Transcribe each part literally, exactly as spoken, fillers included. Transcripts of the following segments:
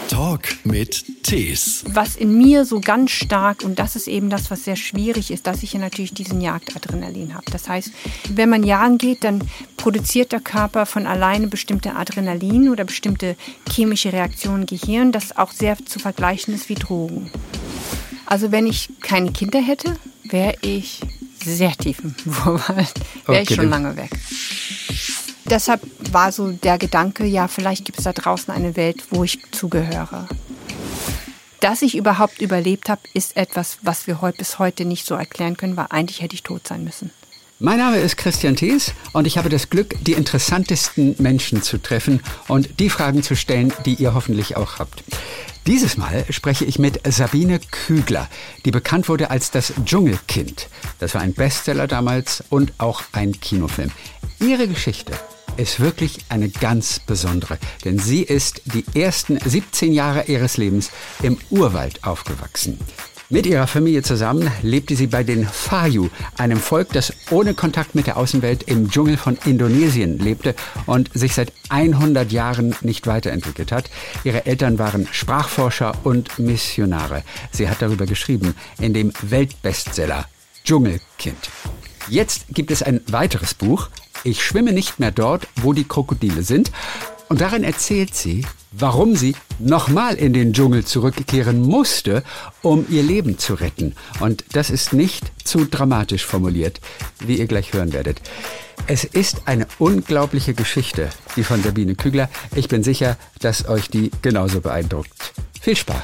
Talk mit Tees. Was in mir so ganz stark, und das ist eben das, was sehr schwierig ist, dass ich ja natürlich diesen Jagdadrenalin habe. Das heißt, wenn man jagen geht, dann produziert der Körper von alleine bestimmte Adrenalin oder bestimmte chemische Reaktionen im Gehirn, das auch sehr zu vergleichen ist wie Drogen. Also wenn ich keine Kinder hätte, wäre ich sehr tief im Urwald, wäre ich schon lange weg. Deshalb war so der Gedanke, ja, vielleicht gibt es da draußen eine Welt, wo ich zugehöre. Dass ich überhaupt überlebt habe, ist etwas, was wir heute bis heute nicht so erklären können, weil eigentlich hätte ich tot sein müssen. Mein Name ist Christian Thees und ich habe das Glück, die interessantesten Menschen zu treffen und die Fragen zu stellen, die ihr hoffentlich auch habt. Dieses Mal spreche ich mit Sabine Kügler, die bekannt wurde als das Dschungelkind. Das war ein Bestseller damals und auch ein Kinofilm. Ihre Geschichte ist wirklich eine ganz besondere, denn sie ist die ersten siebzehn Jahre ihres Lebens im Urwald aufgewachsen. Mit ihrer Familie zusammen lebte sie bei den Fayu, einem Volk, das ohne Kontakt mit der Außenwelt im Dschungel von Indonesien lebte und sich seit hundert Jahren nicht weiterentwickelt hat. Ihre Eltern waren Sprachforscher und Missionare. Sie hat darüber geschrieben in dem Weltbestseller Dschungelkind. Jetzt gibt es ein weiteres Buch, Ich schwimme nicht mehr dort, wo die Krokodile sind. Und darin erzählt sie, warum sie nochmal in den Dschungel zurückkehren musste, um ihr Leben zu retten. Und das ist nicht zu dramatisch formuliert, wie ihr gleich hören werdet. Es ist eine unglaubliche Geschichte, die von Sabine Kügler. Ich bin sicher, dass euch die genauso beeindruckt. Viel Spaß.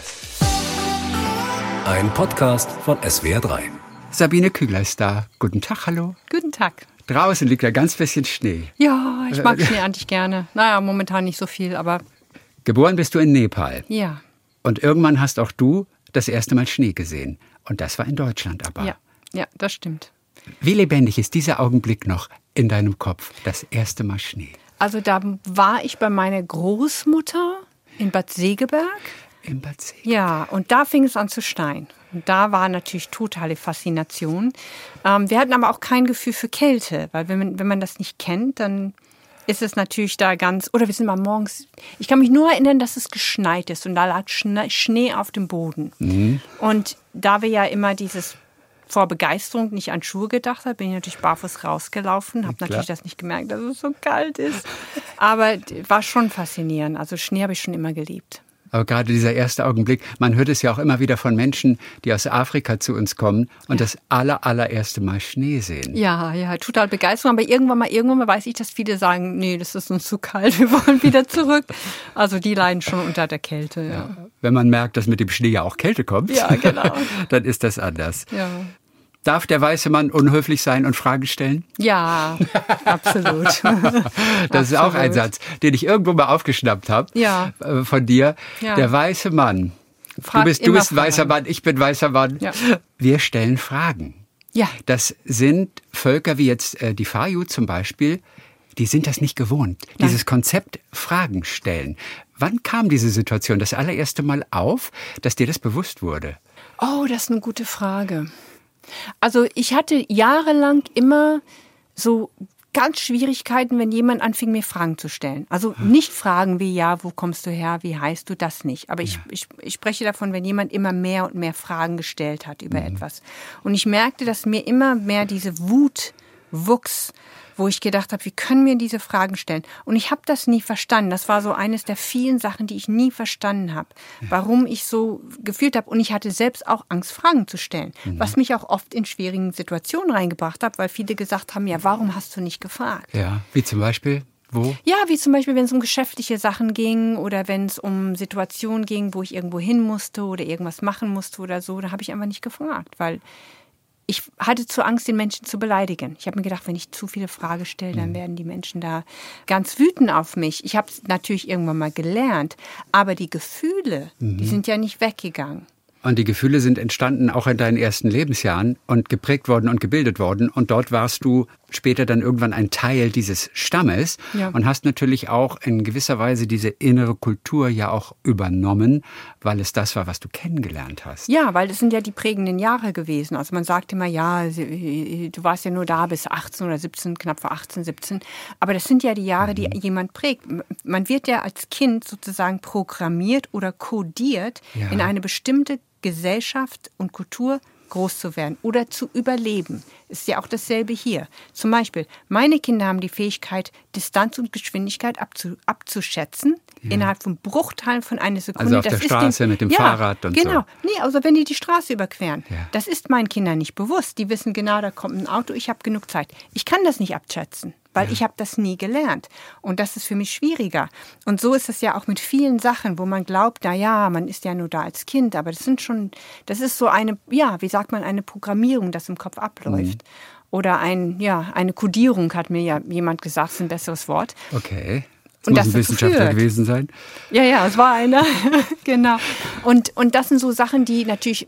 Ein Podcast von S W R drei. Sabine Kügler ist da. Guten Tag, hallo. Guten Tag. Draußen liegt ja ganz bisschen Schnee. Ja, ich mag Schnee eigentlich gerne. Naja, momentan nicht so viel, aber... Geboren bist du in Nepal. Ja. Und irgendwann hast auch du das erste Mal Schnee gesehen. Und das war in Deutschland aber. Ja, ja, das stimmt. Wie lebendig ist dieser Augenblick noch in deinem Kopf, das erste Mal Schnee? Also da war ich bei meiner Großmutter in Bad Segeberg. In Bad Segeberg? Ja, und da fing es an zu schneien. Und da war natürlich totale Faszination. Ähm, wir hatten aber auch kein Gefühl für Kälte, weil wenn man, wenn man das nicht kennt, dann ist es natürlich da ganz... Oder wir sind mal morgens... Ich kann mich nur erinnern, dass es geschneit ist und da lag Schnee auf dem Boden. Mhm. Und da wir ja immer dieses vor Begeisterung nicht an Schuhe gedacht haben, bin ich natürlich barfuß rausgelaufen, habe natürlich das nicht gemerkt, dass es so kalt ist. Aber war schon faszinierend. Also Schnee habe ich schon immer geliebt. Aber gerade dieser erste Augenblick, man hört es ja auch immer wieder von Menschen, die aus Afrika zu uns kommen und ja. das aller, allererste Mal Schnee sehen. Ja, ja, total Begeisterung. Aber irgendwann mal, irgendwann mal weiß ich, dass viele sagen, nee, das ist uns zu kalt, wir wollen wieder zurück. Also die leiden schon unter der Kälte. Ja. Ja. Wenn man merkt, dass mit dem Schnee ja auch Kälte kommt, ja, genau. dann ist das anders. Ja. Darf der weiße Mann unhöflich sein und Fragen stellen? Ja, absolut. Das absolut. ist auch ein Satz, den ich irgendwo mal aufgeschnappt habe ja. äh, von dir. Ja. Der weiße Mann. Frag du bist, du bist weißer Mann, ich bin weißer Mann. Ja. Wir stellen Fragen. Ja. Das sind Völker wie jetzt äh, die Fayu zum Beispiel, die sind das nicht gewohnt. Nein. Dieses Konzept Fragen stellen. Wann kam diese Situation das allererste Mal auf, dass dir das bewusst wurde? Oh, das ist eine gute Frage. Also ich hatte jahrelang immer so ganz Schwierigkeiten, wenn jemand anfing, mir Fragen zu stellen. Also nicht Fragen wie, ja, wo kommst du her, wie heißt du, das nicht. Aber ich, ja. ich, ich spreche davon, wenn jemand immer mehr und mehr Fragen gestellt hat über mhm. etwas. Und ich merkte, dass mir immer mehr diese Wut wuchs, wo ich gedacht habe, wie können wir diese Fragen stellen? Und ich habe das nie verstanden. Das war so eines der vielen Sachen, die ich nie verstanden habe, warum ich so gefühlt habe. Und ich hatte selbst auch Angst, Fragen zu stellen, mhm. was mich auch oft in schwierigen Situationen reingebracht hat, weil viele gesagt haben, ja, warum hast du nicht gefragt? Ja, wie zum Beispiel? Wo? Ja, wie zum Beispiel, wenn es um geschäftliche Sachen ging oder wenn es um Situationen ging, wo ich irgendwo hin musste oder irgendwas machen musste oder so, da habe ich einfach nicht gefragt, weil ich hatte zu Angst, den Menschen zu beleidigen. Ich habe mir gedacht, wenn ich zu viele Fragen stelle, dann werden die Menschen da ganz wütend auf mich. Ich habe es natürlich irgendwann mal gelernt, aber die Gefühle, mhm. die sind ja nicht weggegangen. Und die Gefühle sind entstanden auch in deinen ersten Lebensjahren und geprägt worden und gebildet worden. Und dort warst du später dann irgendwann ein Teil dieses Stammes Ja. und hast natürlich auch in gewisser Weise diese innere Kultur ja auch übernommen, weil es das war, was du kennengelernt hast. Ja, weil das sind ja die prägenden Jahre gewesen. Also man sagt immer, ja, du warst ja nur da bis achtzehn oder siebzehn, knapp vor achtzehn, siebzehn. Aber das sind ja die Jahre, die jemand prägt. Man wird ja als Kind sozusagen programmiert oder kodiert, Ja. in eine bestimmte Gesellschaft und Kultur groß zu werden oder zu überleben. Ist ja auch dasselbe hier. Zum Beispiel, meine Kinder haben die Fähigkeit, Distanz und Geschwindigkeit abzu, abzuschätzen, ja. innerhalb von Bruchteilen von einer Sekunde. Also auf das der Straße den, mit dem ja, Fahrrad und genau. so. Nee, also wenn die die Straße überqueren. Ja. Das ist meinen Kindern nicht bewusst. Die wissen genau, da kommt ein Auto, ich habe genug Zeit. Ich kann das nicht abschätzen, weil ja. ich habe das nie gelernt. Und das ist für mich schwieriger. Und so ist es ja auch mit vielen Sachen, wo man glaubt, na ja, man ist ja nur da als Kind. Aber das sind schon, das ist so eine, ja, wie sagt man, eine Programmierung, das im Kopf abläuft. Mhm. Oder ein, ja, eine Kodierung, hat mir ja jemand gesagt, ist ein besseres Wort. Okay. Das Und muss das ein Wissenschaftler führt. gewesen sein. Ja, ja, es war einer. Genau. Und, und das sind so Sachen, die natürlich,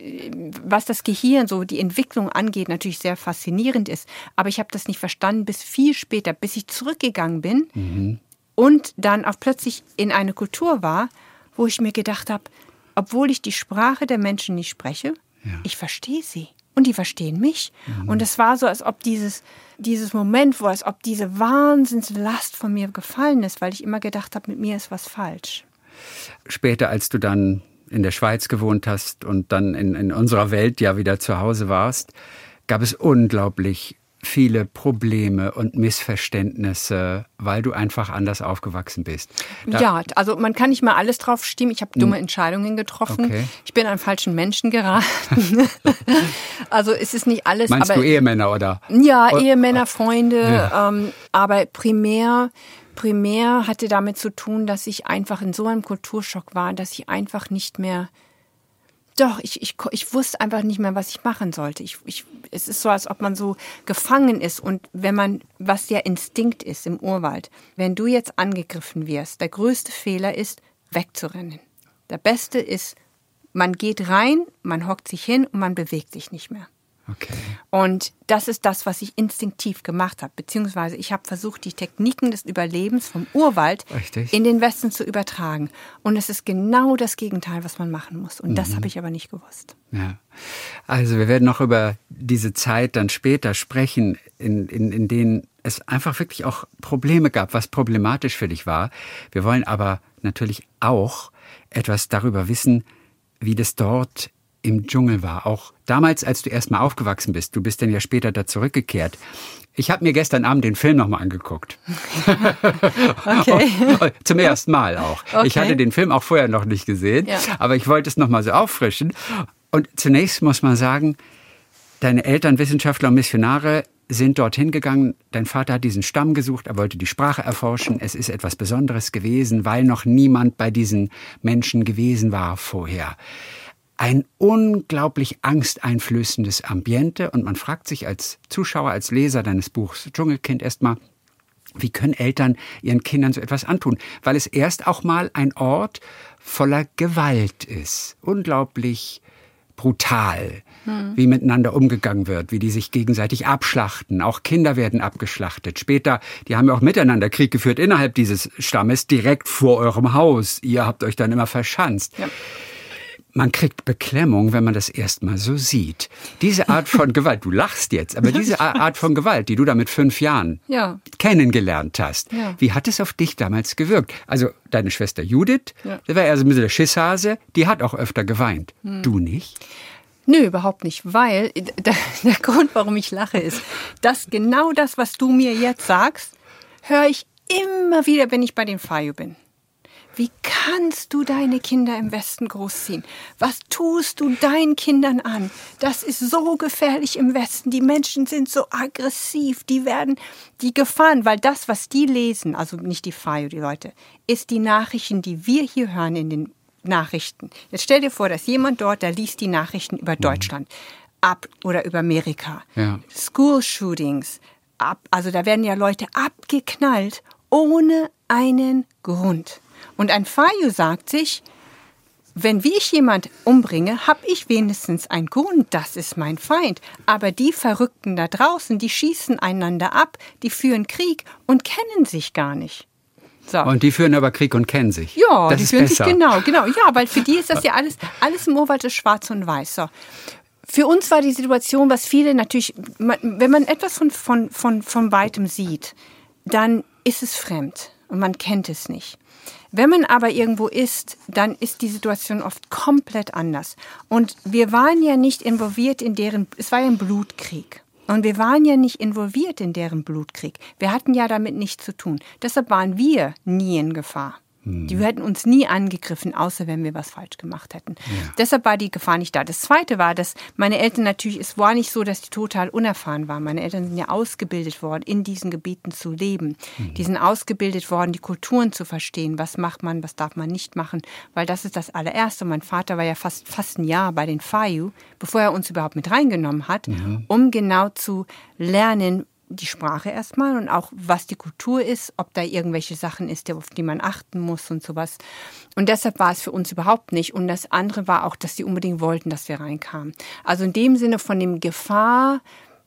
was das Gehirn, so die Entwicklung angeht, natürlich sehr faszinierend ist. Aber ich habe das nicht verstanden bis viel später, bis ich zurückgegangen bin mhm. und dann auch plötzlich in eine Kultur war, wo ich mir gedacht habe, obwohl ich die Sprache der Menschen nicht spreche, ja. ich verstehe sie. Und die verstehen mich. Mhm. Und es war so, als ob dieses, dieses Moment, wo als ob diese Wahnsinnslast von mir gefallen ist, weil ich immer gedacht habe, mit mir ist was falsch. Später, als du dann in der Schweiz gewohnt hast und dann in, in unserer Welt ja wieder zu Hause warst, gab es unglaublich viele Probleme und Missverständnisse, weil du einfach anders aufgewachsen bist. Da ja, also man kann nicht mal alles drauf stimmen. Ich habe dumme Entscheidungen getroffen. Okay. Ich bin an falschen Menschen geraten. Also es ist nicht alles. Meinst aber, du Ehemänner oder? Ja, oder, Ehemänner, Freunde. Ja. Ähm, aber primär, primär hatte damit zu tun, dass ich einfach in so einem Kulturschock war, dass ich einfach nicht mehr... Doch, ich, ich, ich wusste einfach nicht mehr, was ich machen sollte. Ich, ich, es ist so, als ob man so gefangen ist. Und wenn man, was der Instinkt ist im Urwald, wenn du jetzt angegriffen wirst, der größte Fehler ist, wegzurennen. Der beste ist, man geht rein, man hockt sich hin und man bewegt sich nicht mehr. Okay. Und das ist das, was ich instinktiv gemacht habe. Beziehungsweise ich habe versucht, die Techniken des Überlebens vom Urwald Richtig. in den Westen zu übertragen. Und es ist genau das Gegenteil, was man machen muss. Und mhm. das habe ich aber nicht gewusst. Ja. Also wir werden noch über diese Zeit dann später sprechen, in, in, in denen es einfach wirklich auch Probleme gab, was problematisch für dich war. Wir wollen aber natürlich auch etwas darüber wissen, wie das dort im Dschungel war. Auch damals, als du erst mal aufgewachsen bist. Du bist dann ja später da zurückgekehrt. Ich habe mir gestern Abend den Film nochmal angeguckt. Okay. Zum ersten Mal auch. Okay. Ich hatte den Film auch vorher noch nicht gesehen, ja. aber ich wollte es nochmal so auffrischen. Und zunächst muss man sagen, deine Eltern, Wissenschaftler und Missionare, sind dorthin gegangen. Dein Vater hat diesen Stamm gesucht, er wollte die Sprache erforschen. Es ist etwas Besonderes gewesen, weil noch niemand bei diesen Menschen gewesen war vorher. Ein unglaublich angsteinflößendes Ambiente. Und man fragt sich als Zuschauer, als Leser deines Buchs Dschungelkind erstmal, wie können Eltern ihren Kindern so etwas antun? Weil es erst auch mal ein Ort voller Gewalt ist. Unglaublich brutal, hm. wie miteinander umgegangen wird, wie die sich gegenseitig abschlachten. Auch Kinder werden abgeschlachtet. Später, die haben ja auch miteinander Krieg geführt innerhalb dieses Stammes, direkt vor eurem Haus. Ihr habt euch dann immer verschanzt. Ja. Man kriegt Beklemmung, wenn man das erstmal so sieht. Diese Art von Gewalt, du lachst jetzt, aber diese Art von Gewalt, die du da mit fünf Jahren ja. kennengelernt hast, ja. wie hat es auf dich damals gewirkt? Also deine Schwester Judith, ja. die war ja so ein bisschen der Schisshase, die hat auch öfter geweint. Hm. Du nicht? Nö, überhaupt nicht, weil der, der Grund, warum ich lache, ist, dass genau das, was du mir jetzt sagst, höre ich immer wieder, wenn ich bei den Fayu bin. Wie kannst du deine Kinder im Westen großziehen? Was tust du deinen Kindern an? Das ist so gefährlich im Westen. Die Menschen sind so aggressiv. Die werden die Gefahren, weil das, was die lesen, also nicht die Fayu, die Leute, ist die Nachrichten, die wir hier hören in den Nachrichten. Jetzt stell dir vor, dass jemand dort, der liest die Nachrichten über Deutschland ab oder über Amerika. Ja. School-Shootings, ab, also da werden ja Leute abgeknallt ohne einen Grund. Und ein Fayu sagt sich, wenn wie ich jemand umbringe, habe ich wenigstens einen Grund, das ist mein Feind. Aber die Verrückten da draußen, die schießen einander ab, die führen Krieg und kennen sich gar nicht. So. Und die führen aber Krieg und kennen sich. Ja, das die ist führen besser. sich genau, genau. Ja, weil für die ist das ja alles, alles im Urwald ist schwarz und weiß. So. Für uns war die Situation, was viele natürlich, wenn man etwas von, von, von, von Weitem sieht, dann ist es fremd und man kennt es nicht. Wenn man aber irgendwo ist, dann ist die Situation oft komplett anders. Und wir waren ja nicht involviert in deren, es war ja ein Blutkrieg. Und wir waren ja nicht involviert in deren Blutkrieg. Wir hatten ja damit nichts zu tun. Deshalb waren wir nie in Gefahr. Die hätten uns nie angegriffen, außer wenn wir was falsch gemacht hätten. Ja. Deshalb war die Gefahr nicht da. Das Zweite war, dass meine Eltern natürlich, es war nicht so, dass die total unerfahren waren. Meine Eltern sind ja ausgebildet worden, in diesen Gebieten zu leben. Mhm. Die sind ausgebildet worden, die Kulturen zu verstehen. Was macht man, was darf man nicht machen? Weil das ist das allererste. Mein Vater war ja fast, fast ein Jahr bei den Fayu, bevor er uns überhaupt mit reingenommen hat, mhm. um genau zu lernen, die Sprache erstmal und auch, was die Kultur ist, ob da irgendwelche Sachen ist, auf die man achten muss und sowas. Und deshalb war es für uns überhaupt nicht. Und das andere war auch, dass die unbedingt wollten, dass wir reinkamen. Also in dem Sinne von dem Gefahr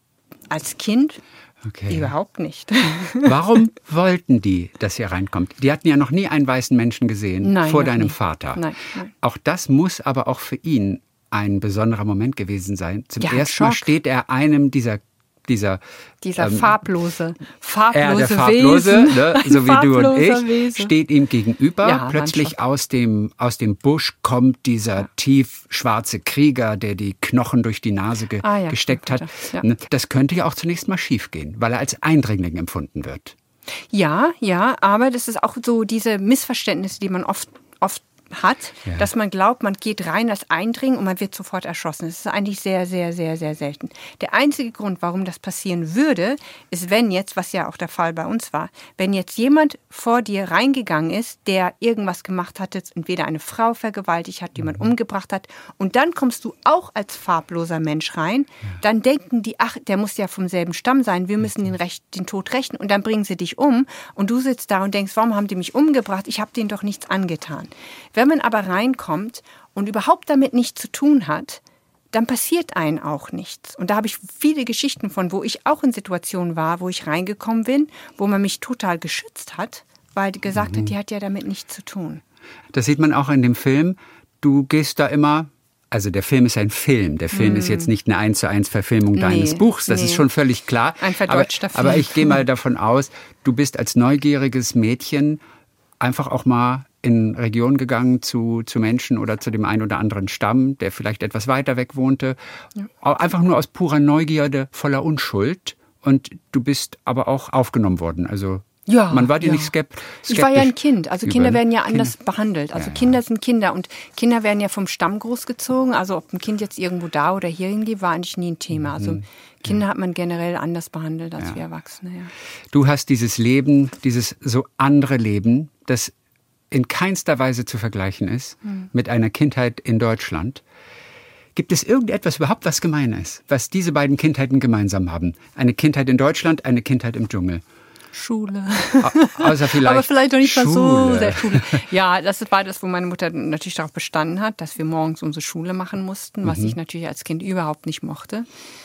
als Kind okay. überhaupt nicht. Warum wollten die, dass ihr reinkommt? Die hatten ja noch nie einen weißen Menschen gesehen nein, vor deinem nie. Vater. Nein, nein. Auch das muss aber auch für ihn ein besonderer Moment gewesen sein. Zum ja, ersten Mal Schock. steht er einem dieser Dieser, Dieser ähm, farblose, farblose er, der farblose, Wesen. Ne, so wie du und ich, Wesen. steht ihm gegenüber. Ja, plötzlich aus dem, aus dem Busch kommt dieser ja. tief schwarze Krieger, der die Knochen durch die Nase ge- ah, ja, gesteckt hat. Ja. Das könnte ja auch zunächst mal schiefgehen, weil er als Eindringling empfunden wird. Ja, ja, aber das ist auch so diese Missverständnisse, die man oft, oft hat, ja. dass man glaubt, man geht rein als Eindringen und man wird sofort erschossen. Das ist eigentlich sehr, sehr, sehr, sehr selten. Der einzige Grund, warum das passieren würde, ist, wenn jetzt, was ja auch der Fall bei uns war, wenn jetzt jemand vor dir reingegangen ist, der irgendwas gemacht hatte, entweder eine Frau vergewaltigt hat, jemand mhm. umgebracht hat, und dann kommst du auch als farbloser Mensch rein, ja. dann denken die, ach, der muss ja vom selben Stamm sein, wir müssen den, Recht, den Tod rächen, und dann bringen sie dich um und du sitzt da und denkst, warum haben die mich umgebracht? Ich habe denen doch nichts angetan. Wenn man aber reinkommt und überhaupt damit nichts zu tun hat, dann passiert einem auch nichts. Und da habe ich viele Geschichten von, wo ich auch in Situationen war, wo ich reingekommen bin, wo man mich total geschützt hat, weil die gesagt mhm. hat, die hat ja damit nichts zu tun. Das sieht man auch in dem Film. Du gehst da immer, also der Film ist ein Film. Der Film mhm. ist jetzt nicht eine eins zu eins Verfilmung nee, deines Buchs, das nee. ist schon völlig klar. Ein verdeutschter aber, Film. Aber ich gehe mal davon aus, du bist als neugieriges Mädchen einfach auch mal in Regionen gegangen zu, zu Menschen oder zu dem einen oder anderen Stamm, der vielleicht etwas weiter weg wohnte. Ja. Einfach nur aus purer Neugierde, voller Unschuld. Und du bist aber auch aufgenommen worden. Also ja, man war dir ja. nicht skeptisch. Ich war ja ein Kind. Also Kinder werden ja anders Kinder. behandelt. Also ja, ja. Kinder sind Kinder. Und Kinder werden ja vom Stamm großgezogen. Also ob ein Kind jetzt irgendwo da oder hier hingeht, war eigentlich nie ein Thema. Also mhm. Kinder ja. hat man generell anders behandelt als ja. wir Erwachsene. Ja. Du hast dieses Leben, dieses so andere Leben, das in keinster Weise zu vergleichen ist hm. mit einer Kindheit in Deutschland. Gibt es irgendetwas überhaupt, was gemein ist, was diese beiden Kindheiten gemeinsam haben? Eine Kindheit in Deutschland, eine Kindheit im Dschungel. Schule. Au- außer vielleicht Aber vielleicht doch nicht mal so Schule. sehr Schule. Ja, das war das, wo meine Mutter natürlich darauf bestanden hat, dass wir morgens unsere Schule machen mussten, was mhm. ich natürlich als Kind überhaupt nicht mochte.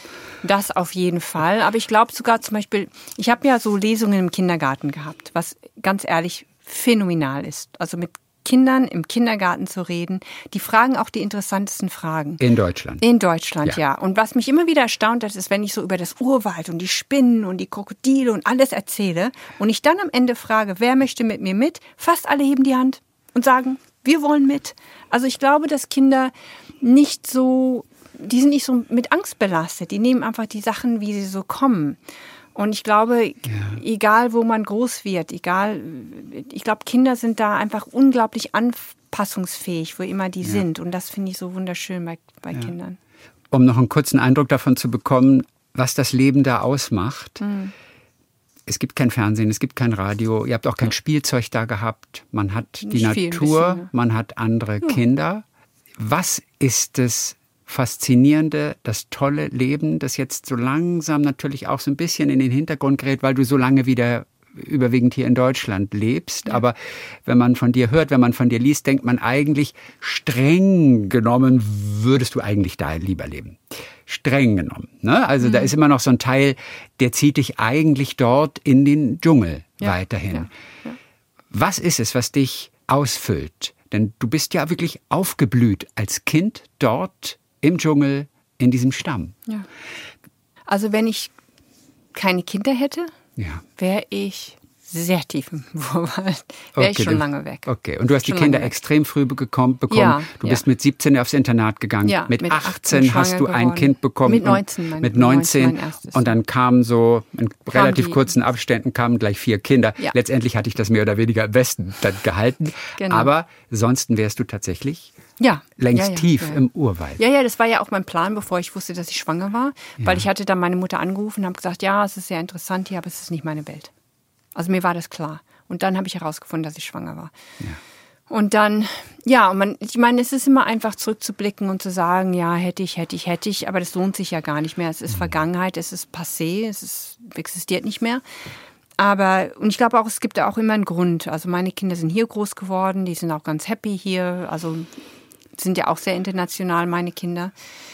Das auf jeden Fall. Aber ich glaube sogar zum Beispiel, ich habe ja so Lesungen im Kindergarten gehabt, was ganz ehrlich phänomenal ist. Also mit Kindern im Kindergarten zu reden, die fragen auch die interessantesten Fragen. In Deutschland? In Deutschland, ja. ja. Und was mich immer wieder erstaunt hat, ist, wenn ich so über das Urwald und die Spinnen und die Krokodile und alles erzähle und ich dann am Ende frage, wer möchte mit mir mit? Fast alle heben die Hand und sagen, wir wollen mit. Also ich glaube, dass Kinder nicht so, die sind nicht so mit Angst belastet. Die nehmen einfach die Sachen, wie sie so kommen. Und ich glaube, ja. egal wo man groß wird, egal, ich glaube, Kinder sind da einfach unglaublich anpassungsfähig, wo immer die ja. sind. Und das finde ich so wunderschön bei, bei ja. Kindern. Um noch einen kurzen Eindruck davon zu bekommen, was das Leben da ausmacht. Mhm. Es gibt kein Fernsehen, es gibt kein Radio, ihr habt auch kein Spielzeug da gehabt. Man hat die Nicht Natur, bisschen, ja. man hat andere ja. Kinder. Was ist es Faszinierende, das tolle Leben, das jetzt so langsam natürlich auch so ein bisschen in den Hintergrund gerät, weil du so lange wieder überwiegend hier in Deutschland lebst. Ja. Aber wenn man von dir hört, wenn man von dir liest, denkt man eigentlich, streng genommen würdest du eigentlich da lieber leben. Streng genommen. Ne? Also mhm. da ist immer noch so ein Teil, der zieht dich eigentlich dort in den Dschungel ja. weiterhin. Ja. Ja. Was ist es, was dich ausfüllt? Denn du bist ja wirklich aufgeblüht als Kind dort im Dschungel, in diesem Stamm. Ja. Also wenn ich keine Kinder hätte, ja. wäre ich sehr tief im Urwald. Wäre ich okay, schon lange weg. Okay, und du hast schon die Kinder extrem früh bekommen. bekommen. Ja, du ja. bist mit siebzehn aufs Internat gegangen. Ja, mit, mit achtzehn hast du ein geworden. Kind bekommen. Mit neunzehn. Mein, mit neunzehn. mein erstes. Und dann kamen so, in Kam relativ die, kurzen Abständen kamen gleich vier Kinder. Ja. Letztendlich hatte ich das mehr oder weniger im Westen dann gehalten. Genau. Aber sonst wärst du tatsächlich ja. längst ja, ja, tief ja. im Urwald. Ja, ja, das war ja auch mein Plan, bevor ich wusste, dass ich schwanger war. Ja. Weil ich hatte dann meine Mutter angerufen und habe gesagt, ja, es ist sehr interessant hier, aber es ist nicht meine Welt. Also mir war das klar. Und dann habe ich herausgefunden, dass ich schwanger war. Ja. Und dann, ja, und man, ich meine, es ist immer einfach zurückzublicken und zu sagen, ja, hätte ich, hätte ich, hätte ich, aber das lohnt sich ja gar nicht mehr. Es ist mhm. Vergangenheit, es ist passé, es ist, existiert nicht mehr. Aber, und ich glaube auch, es gibt ja auch immer einen Grund. Also meine Kinder sind hier groß geworden, die sind auch ganz happy hier, also sind ja auch sehr international, meine Kinder.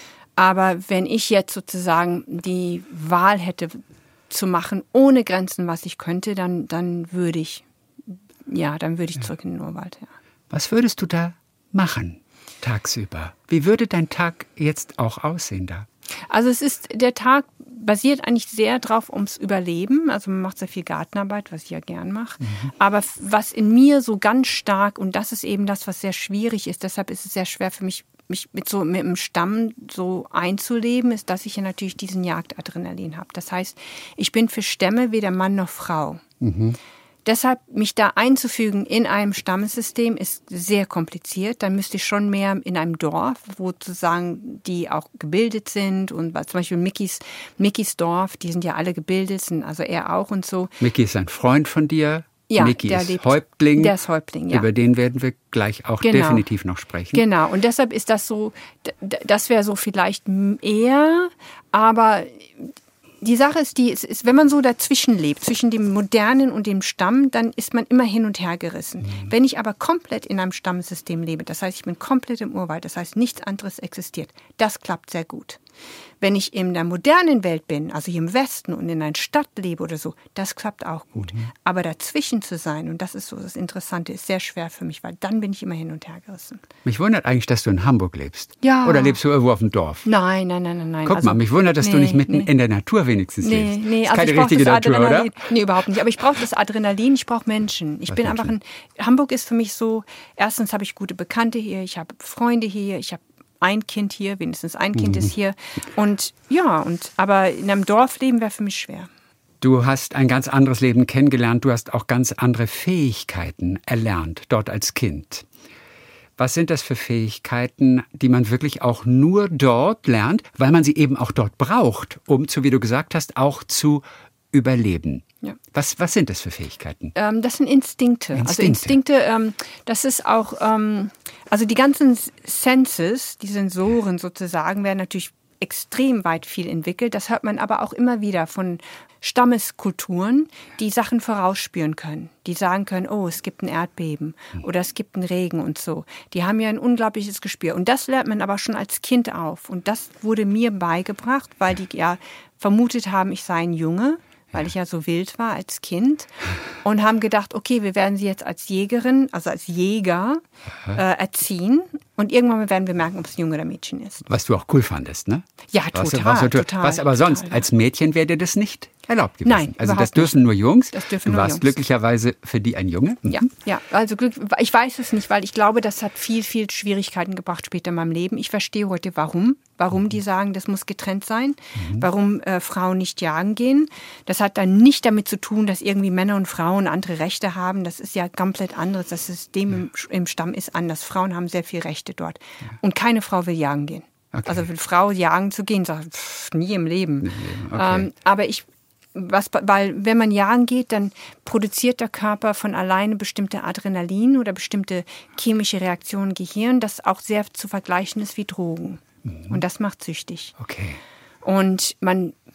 Aber wenn ich jetzt sozusagen die Wahl hätte zu machen, ohne Grenzen, was ich könnte, dann, dann würde ich, ja, dann würde ich ja. zurück in den Urwald. Ja. Was würdest du da machen, tagsüber? Wie würde dein Tag jetzt auch aussehen da? Also es ist, der Tag basiert eigentlich sehr drauf ums Überleben. Also man macht sehr viel Gartenarbeit, was ich ja gern mache. Mhm. Aber was in mir so ganz stark, und das ist eben das, was sehr schwierig ist, deshalb ist es sehr schwer für mich, mich mit so mit dem Stamm so einzuleben, ist, dass ich ja natürlich diesen Jagdadrenalin habe. Das heißt, ich bin für Stämme weder Mann noch Frau. Mhm. Deshalb mich da einzufügen in einem Stammessystem ist sehr kompliziert. Dann müsste ich schon mehr in einem Dorf, wo sozusagen die auch gebildet sind, und zum Beispiel Mickys, Mickys Dorf, die sind ja alle gebildet, sind also er auch und so. Micky ist ein Freund von dir. Ja, Micky der ist lebt, Häuptling. Der ist Häuptling, ja. Über den werden wir gleich auch genau. definitiv noch sprechen. Genau, und deshalb ist das so, das wäre so vielleicht eher, aber die Sache ist, die ist, ist, wenn man so dazwischen lebt, zwischen dem Modernen und dem Stamm, dann ist man immer hin und her gerissen. Mhm. Wenn ich aber komplett in einem Stammesystem lebe, das heißt, ich bin komplett im Urwald, das heißt, nichts anderes existiert, das klappt sehr gut. Wenn ich in der modernen Welt bin, also hier im Westen und in einer Stadt lebe oder so, das klappt auch gut. Mhm. Aber dazwischen zu sein, und das ist so das Interessante, ist sehr schwer für mich, weil dann bin ich immer hin und her gerissen. Mich wundert eigentlich, dass du in Hamburg lebst. Ja. Oder lebst du irgendwo auf dem Dorf? Nein, nein, nein, nein. nein. Guck also, mal, mich wundert, dass nee, du nicht mitten nee. in der Natur wenigstens nee, lebst. Nee, ist also keine ich richtige das Natur, Adrenalin. oder? Nee, überhaupt nicht. Aber ich brauche das Adrenalin, ich brauche Menschen. Ich Was bin Menschen? einfach ein, Hamburg ist für mich so, erstens habe ich gute Bekannte hier, ich habe Freunde hier, ich habe ein Kind hier, wenigstens ein Kind mhm. ist hier. Und ja, und aber in einem Dorf leben wäre für mich schwer. Du hast ein ganz anderes Leben kennengelernt, du hast auch ganz andere Fähigkeiten erlernt, dort als Kind. Was sind das für Fähigkeiten, die man wirklich auch nur dort lernt, weil man sie eben auch dort braucht, um, zu, wie du gesagt hast, auch zu überleben? Ja. Was, was sind das für Fähigkeiten? Ähm, das sind Instinkte. Instinkte. Also Instinkte, ähm, das ist auch, ähm, also die ganzen Senses, die Sensoren sozusagen, werden natürlich extrem weit viel entwickelt. Das hört man aber auch immer wieder von Stammeskulturen, die Sachen vorausspüren können. Die sagen können, oh, es gibt ein Erdbeben oder es gibt einen Regen und so. Die haben ja ein unglaubliches Gespür. Und das lernt man aber schon als Kind auf. Und das wurde mir beigebracht, weil die ja vermutet haben, ich sei ein Junge, weil ich ja so wild war als Kind, und haben gedacht, okay, wir werden sie jetzt als Jägerin, also als Jäger äh, erziehen, und irgendwann werden wir merken, ob es ein Junge oder Mädchen ist. Was du auch cool fandest, ne? Ja, was, total, was, was, total. Was aber sonst, total, als Mädchen wäre dir das nicht erlaubt gewesen. Nein, also das überhaupt dürfen nicht. nur Jungs. Das dürfen du nur warst Jungs. glücklicherweise für die ein Junge. Mhm. Ja, ja, also Glück, ich weiß es nicht, weil ich glaube, das hat viel, viel Schwierigkeiten gebracht später in meinem Leben. Ich verstehe heute, warum. Warum mhm. die sagen, das muss getrennt sein. Mhm. Warum äh, Frauen nicht jagen gehen. Das hat dann nicht damit zu tun, dass irgendwie Männer und Frauen andere Rechte haben. Das ist ja komplett anderes. Das System ja. im, im Stamm ist anders. Frauen haben sehr viele Rechte dort. Ja. Und keine Frau will jagen gehen. Okay. Also will Frau jagen zu gehen, sagt pff, nie im Leben. Nie im Leben. Okay. Ähm, aber ich Was, weil wenn man jagen geht, dann produziert der Körper von alleine bestimmte Adrenalin oder bestimmte chemische Reaktionen im Gehirn, das auch sehr zu vergleichen ist wie Drogen. Mhm. Und das macht süchtig. Okay. Und man,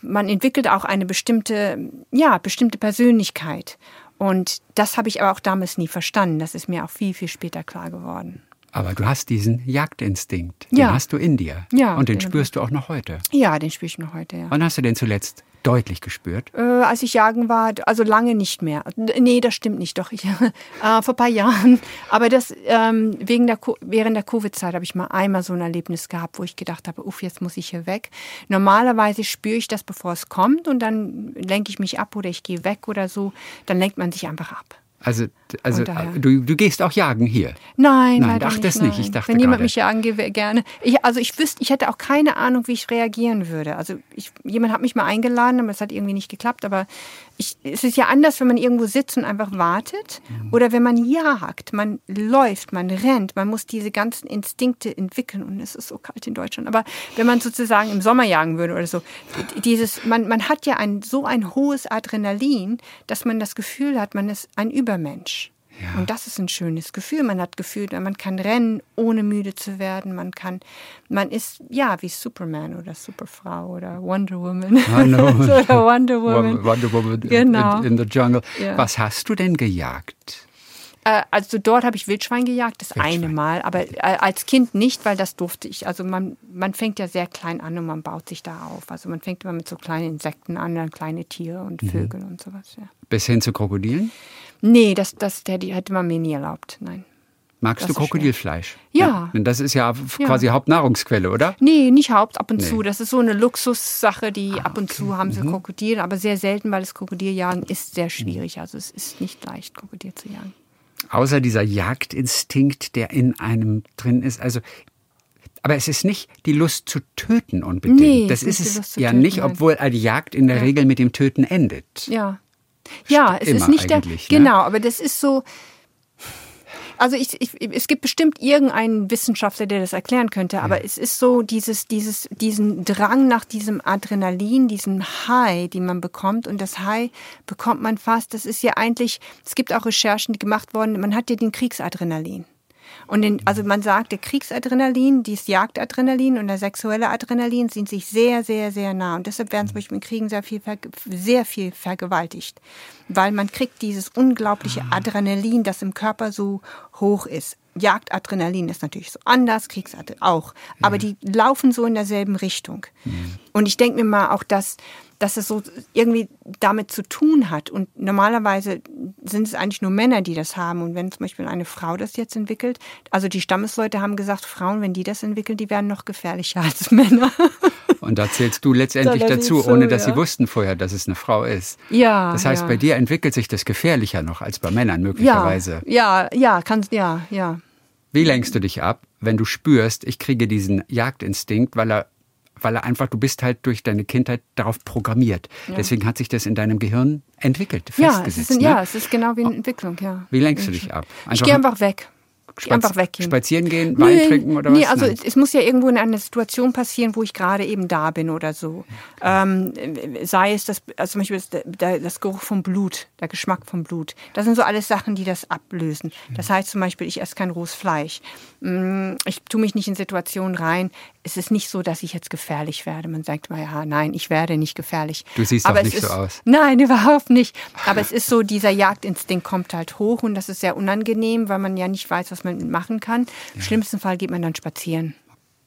man entwickelt auch eine bestimmte, ja, bestimmte Persönlichkeit. Und das habe ich aber auch damals nie verstanden. Das ist mir auch viel, viel später klar geworden. Aber du hast diesen Jagdinstinkt, den ja. hast du in dir. Ja, und den, den spürst du auch noch heute. Ja, den spüre ich noch heute, ja. Wann hast du den zuletzt deutlich gespürt? Äh, als ich jagen war, also lange nicht mehr. Nee, das stimmt nicht, doch. Ich, äh, vor ein paar Jahren. Aber das ähm, wegen der, während der Covid-Zeit habe ich mal einmal so ein Erlebnis gehabt, wo ich gedacht habe, uff, jetzt muss ich hier weg. Normalerweise spüre ich das, bevor es kommt, und dann lenke ich mich ab oder ich gehe weg oder so. Dann lenkt man sich einfach ab. Also, also du, du gehst auch jagen hier? Nein, nein, leider ach, nicht. das Nein. nicht. Ich dachte Wenn jemand gerade. mich jagen geht, gerne. Ich, also ich wüsste, ich hätte auch keine Ahnung, wie ich reagieren würde. Also ich, jemand hat mich mal eingeladen, aber es hat irgendwie nicht geklappt. Aber ich, es ist ja anders, wenn man irgendwo sitzt und einfach wartet, mhm. oder wenn man jagt, man läuft, man rennt, man muss diese ganzen Instinkte entwickeln. Und es ist so kalt in Deutschland. Aber wenn man sozusagen im Sommer jagen würde oder so, dieses, man, man hat ja ein, so ein hohes Adrenalin, dass man das Gefühl hat, man ist ein Übermensch. Ja. Und das ist ein schönes Gefühl. Man hat Gefühl, man kann rennen, ohne müde zu werden. Man kann, man ist ja wie Superman oder Superfrau oder Wonder Woman. oder Wonder Woman. Wonder Woman genau. in, in the jungle. Ja. Was hast du denn gejagt? Äh, also dort habe ich Wildschwein gejagt, das Wildschwein. eine Mal. Aber äh, als Kind nicht, weil das durfte ich. Also man, man fängt ja sehr klein an und man baut sich da auf. Also man fängt immer mit so kleinen Insekten an, dann kleine Tiere und Vögel mhm. und sowas. Ja. Bis hin zu Krokodilen? Nee, das, das hätte man mir nie erlaubt, nein. Magst das du Krokodilfleisch? Ja. ja. Das ist ja quasi ja. Hauptnahrungsquelle, oder? Nee, nicht Haupt, ab und nee. zu. Das ist so eine Luxussache, die ah, ab und okay. zu haben sie mhm. Krokodil, aber sehr selten, weil das Krokodiljagen ist sehr schwierig. Also es ist nicht leicht, Krokodil zu jagen. Außer dieser Jagdinstinkt, der in einem drin ist, also... Aber es ist nicht die Lust zu töten unbedingt. Nee, das ist es ja töten, nicht, obwohl die Jagd in der ja. Regel mit dem Töten endet. Ja. Ja, es ist nicht der, genau, aber das ist so, also ich, ich, es gibt bestimmt irgendeinen Wissenschaftler, der das erklären könnte, aber ja. es ist so dieses, dieses, diesen Drang nach diesem Adrenalin, diesem High, den man bekommt, und das High bekommt man fast, das ist ja eigentlich, es gibt auch Recherchen, die gemacht wurden, man hat ja den Kriegsadrenalin. Und den, also man sagt, der Kriegsadrenalin, dieses Jagdadrenalin und der sexuelle Adrenalin sind sich sehr, sehr, sehr nah. Und deshalb werden zum Beispiel in Kriegen sehr viel, sehr viel vergewaltigt. Weil man kriegt dieses unglaubliche Adrenalin, das im Körper so hoch ist. Jagdadrenalin ist natürlich so anders, Kriegsadrenalin auch. Aber ja. die laufen so in derselben Richtung. Ja. Und ich denke mir mal auch, dass, dass es so irgendwie damit zu tun hat. Und normalerweise sind es eigentlich nur Männer, die das haben. Und wenn zum Beispiel eine Frau das jetzt entwickelt, also die Stammesleute haben gesagt, Frauen, wenn die das entwickeln, die werden noch gefährlicher als Männer. Und da zählst du letztendlich da dazu, so, ohne dass ja. sie wussten vorher, dass es eine Frau ist. Ja. Das heißt, ja. bei dir entwickelt sich das gefährlicher noch als bei Männern möglicherweise. Ja, ja, ja, kannst, ja, ja. Wie lenkst du dich ab, wenn du spürst, ich kriege diesen Jagdinstinkt, weil er, weil er einfach, du bist halt durch deine Kindheit darauf programmiert. Ja. Deswegen hat sich das in deinem Gehirn entwickelt, festgesetzt. Ja, es ist, ne? ja, es ist genau wie eine Entwicklung, ja. Wie lenkst du dich ab? Einfach ich gehe einfach weg. Spaz- einfach weggehen. Spazieren gehen, Wein nee, trinken oder was? Nee, also Nein. es muss ja irgendwo in einer Situation passieren, wo ich gerade eben da bin oder so. Okay. Ähm, sei es das, also zum Beispiel das, der, das Geruch vom Blut, der Geschmack vom Blut. Das sind so alles Sachen, die das ablösen. Das heißt zum Beispiel, ich esse kein rohes Fleisch. Ich tue mich nicht in Situationen rein. Es ist nicht so, dass ich jetzt gefährlich werde. Man sagt mal, ja, nein, ich werde nicht gefährlich. Du siehst aber auch nicht ist, so aus. Nein, überhaupt nicht. Aber es ist so, dieser Jagdinstinkt kommt halt hoch und das ist sehr unangenehm, weil man ja nicht weiß, was man machen kann. Im ja. schlimmsten Fall geht man dann spazieren.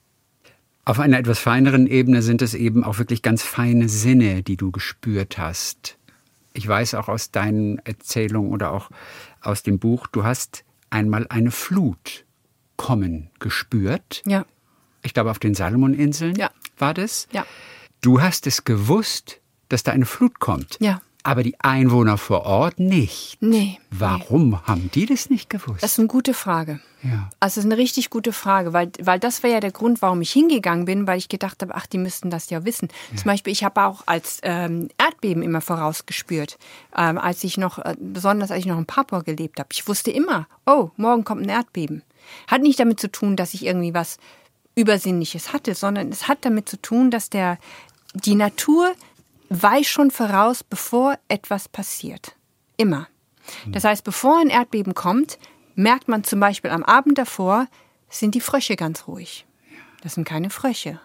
Auf einer etwas feineren Ebene sind es eben auch wirklich ganz feine Sinne, die du gespürt hast. Ich weiß auch aus deinen Erzählungen oder auch aus dem Buch, du hast einmal eine Flut kommen gespürt. Ja. Ich glaube, auf den Salomoninseln ja. war das. Ja. Du hast es gewusst, dass da eine Flut kommt. Ja. Aber die Einwohner vor Ort nicht. Nee. Warum nee. haben die das nicht gewusst? Das ist eine gute Frage. Ja. Also das ist eine richtig gute Frage, weil, weil das war ja der Grund, warum ich hingegangen bin, weil ich gedacht habe, ach, die müssten das ja wissen. Ja. Zum Beispiel, ich habe auch als ähm, Erdbeben immer vorausgespürt, ähm, als ich noch, äh, besonders als ich noch in Papua gelebt habe. Ich wusste immer, oh, morgen kommt ein Erdbeben. Hat nicht damit zu tun, dass ich irgendwie was Übersinnliches hatte, sondern es hat damit zu tun, dass der, die Natur weiß schon voraus, bevor etwas passiert. Immer. Das heißt, bevor ein Erdbeben kommt, merkt man zum Beispiel am Abend davor, sind die Frösche ganz ruhig. Das sind keine Frösche.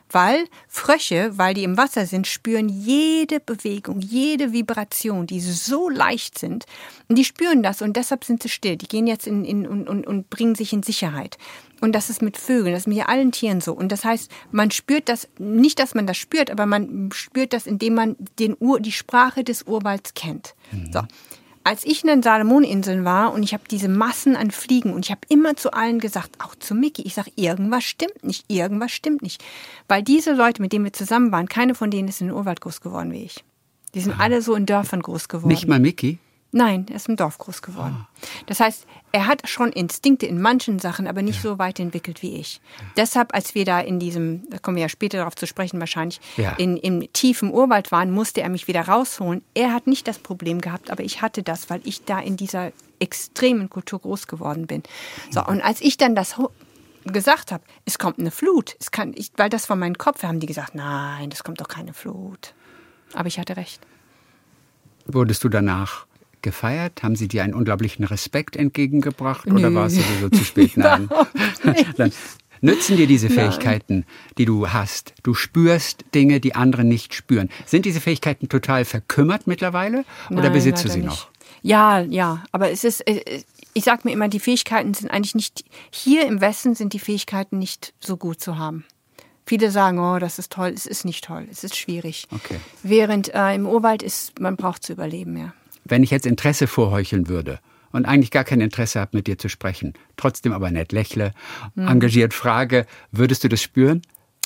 Weil Frösche, weil die im Wasser sind, spüren jede Bewegung, jede Vibration, die so leicht sind. Und die spüren das und deshalb sind sie still. Die gehen jetzt in, in, und, und, und bringen sich in Sicherheit. Und das ist mit Vögeln, das ist mit allen Tieren so. Und das heißt, man spürt das, nicht, dass man das spürt, aber man spürt das, indem man den Ur, die Sprache des Urwalds kennt. Mhm. So. Als ich in den Salomoninseln war und ich habe diese Massen an Fliegen und ich habe immer zu allen gesagt, auch zu Micky, ich sage, irgendwas stimmt nicht, irgendwas stimmt nicht. Weil diese Leute, mit denen wir zusammen waren, keine von denen ist in den Urwald groß geworden wie ich. Die sind ah. alle so in Dörfern groß geworden. Nicht mal Micky? Nein, er ist im Dorf groß geworden. Ah. Das heißt, er hat schon Instinkte in manchen Sachen, aber nicht ja. so weit entwickelt wie ich. Ja. Deshalb, als wir da in diesem, da kommen wir ja später darauf zu sprechen wahrscheinlich, ja. in, im tiefen Urwald waren, musste er mich wieder rausholen. Er hat nicht das Problem gehabt, aber ich hatte das, weil ich da in dieser extremen Kultur groß geworden bin. So, und als ich dann das gesagt habe, es kommt eine Flut, es kann, ich, weil das von meinem Kopf, haben die gesagt, nein, das kommt doch keine Flut. Aber ich hatte recht. Wurdest du danach gefeiert? Haben Sie dir einen unglaublichen Respekt entgegengebracht? Nö. Oder war es sowieso zu spät? Nein. Dann nützen dir diese Fähigkeiten, Nein. die du hast. Du spürst Dinge, die andere nicht spüren. Sind diese Fähigkeiten total verkümmert mittlerweile? Oder Nein, besitzt du sie nicht. noch? Ja, ja. Aber es ist, ich sage mir immer, die Fähigkeiten sind eigentlich nicht, hier im Westen sind die Fähigkeiten nicht so gut zu haben. Viele sagen, oh, das ist toll. Es ist nicht toll. Es ist schwierig. Okay. Während äh, im Urwald ist, man braucht zu überleben, ja. Wenn ich jetzt Interesse vorheucheln würde und eigentlich gar kein Interesse habe, mit dir zu sprechen, trotzdem aber nett lächle, hm. engagiert frage, würdest du das spüren?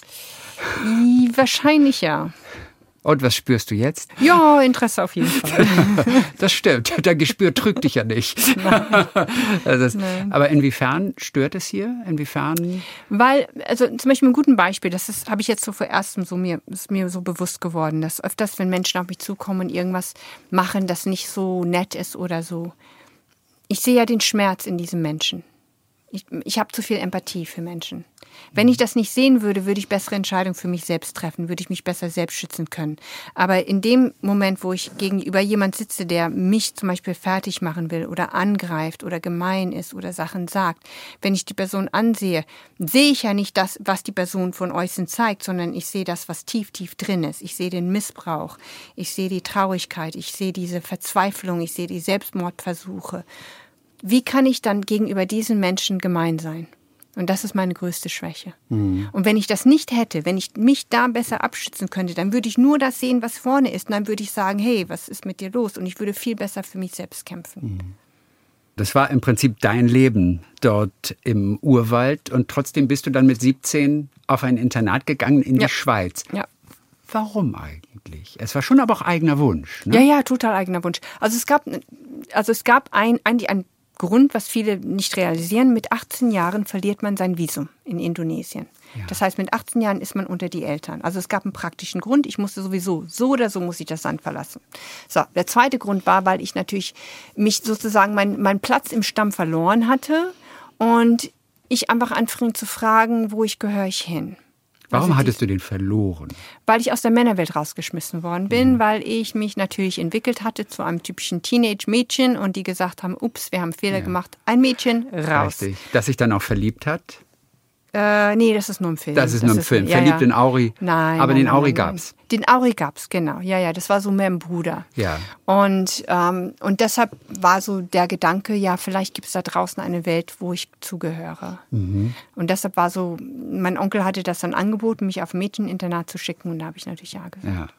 Wahrscheinlich ja. Und was spürst du jetzt? Ja, Interesse auf jeden Fall. Das stimmt. Dein Gespür trügt dich ja nicht. Nein. Also, aber inwiefern stört es hier? Inwiefern? Weil, also zum Beispiel ein gutes Beispiel, das ist, habe ich jetzt so vor erstem so mir, ist mir so bewusst geworden, dass öfters, wenn Menschen auf mich zukommen und irgendwas machen, das nicht so nett ist oder so. Ich sehe ja den Schmerz in diesem Menschen. Ich, ich habe zu viel Empathie für Menschen. Wenn ich das nicht sehen würde, würde ich bessere Entscheidungen für mich selbst treffen, würde ich mich besser selbst schützen können. Aber in dem Moment, wo ich gegenüber jemand sitze, der mich zum Beispiel fertig machen will oder angreift oder gemein ist oder Sachen sagt, wenn ich die Person ansehe, sehe ich ja nicht das, was die Person von außen zeigt, sondern ich sehe das, was tief, tief drin ist. Ich sehe den Missbrauch, ich sehe die Traurigkeit, ich sehe diese Verzweiflung, ich sehe die Selbstmordversuche. Wie kann ich dann gegenüber diesen Menschen gemein sein? Und das ist meine größte Schwäche. Mhm. Und wenn ich das nicht hätte, wenn ich mich da besser abschützen könnte, dann würde ich nur das sehen, was vorne ist. Und dann würde ich sagen, hey, was ist mit dir los? Und ich würde viel besser für mich selbst kämpfen. Mhm. Das war im Prinzip dein Leben dort im Urwald. Und trotzdem bist du dann mit siebzehn auf ein Internat gegangen in ja. die Schweiz. Ja. Warum eigentlich? Es war schon aber auch eigener Wunsch. Ne? Ja, ja, total eigener Wunsch. Also es gab, also es gab ein, ein, ein Grund, was viele nicht realisieren. Mit achtzehn Jahren verliert man sein Visum in Indonesien. Ja. Das heißt, mit achtzehn Jahren ist man unter die Eltern. Also es gab einen praktischen Grund. Ich musste sowieso, so oder so muss ich das Land verlassen. So, der zweite Grund war, weil ich natürlich mich sozusagen meinen mein Platz im Stamm verloren hatte und ich einfach anfing zu fragen, wo ich gehöre ich hin. Warum also hattest die, du den verloren? Weil ich aus der Männerwelt rausgeschmissen worden bin, mhm. weil ich mich natürlich entwickelt hatte zu einem typischen Teenage-Mädchen und die gesagt haben, ups, wir haben Fehler ja. gemacht, ein Mädchen, raus. Richtig. Das sich dann auch verliebt hat? Äh, nee, das ist nur im Film. Das ist das nur im ist, Film. Ja, Verliebt ja. in Auri. Nein. Aber nein, den Auri nein, gab's. Nein. Den Auri gab's, genau. Ja, ja, das war so mehr ein Bruder. Ja. Und, ähm, und deshalb war so der Gedanke, ja, vielleicht gibt's da draußen eine Welt, wo ich zugehöre. Mhm. Und deshalb war so, mein Onkel hatte das dann angeboten, mich auf ein Mädcheninternat zu schicken und da habe ich natürlich ja gesagt. Ja.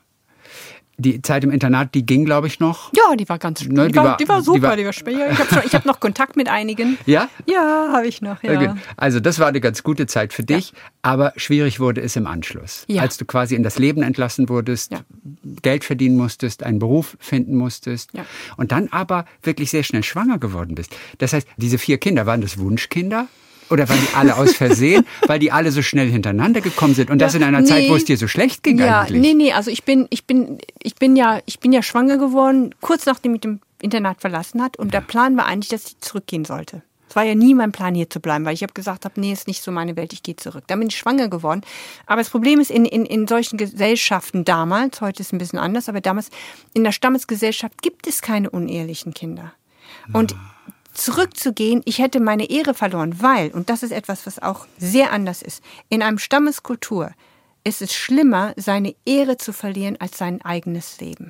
Die Zeit im Internat, die ging, glaube ich, noch. Ja, die war ganz ne, die, die, war, war, die war super, die war, die war schwer. Ich habe hab noch Kontakt mit einigen. Ja? Ja, habe ich noch, ja. Okay. Also das war eine ganz gute Zeit für dich, ja. aber schwierig wurde es im Anschluss. Ja. Als du quasi in das Leben entlassen wurdest, ja. Geld verdienen musstest, einen Beruf finden musstest ja. und dann aber wirklich sehr schnell schwanger geworden bist. Das heißt, diese vier Kinder, waren das Wunschkinder? Oder waren die alle aus Versehen, weil die alle so schnell hintereinander gekommen sind und das ja, in einer nee. Zeit, wo es dir so schlecht ging ja, eigentlich? Nee, nee, also ich bin, ich bin, ich bin ja, ich bin ja schwanger geworden, kurz nachdem ich das Internat verlassen hat und ja. der Plan war eigentlich, dass ich zurückgehen sollte. Es war ja nie mein Plan, hier zu bleiben, weil ich habe gesagt habe, nee, ist nicht so meine Welt, ich gehe zurück. Dann bin ich schwanger geworden. Aber das Problem ist, in, in, in solchen Gesellschaften damals, heute ist es ein bisschen anders, aber damals, in der Stammesgesellschaft gibt es keine unehelichen Kinder. Und ja. zurückzugehen, ich hätte meine Ehre verloren, weil, und das ist etwas, was auch sehr anders ist, in einem Stammeskultur ist es schlimmer, seine Ehre zu verlieren, als sein eigenes Leben.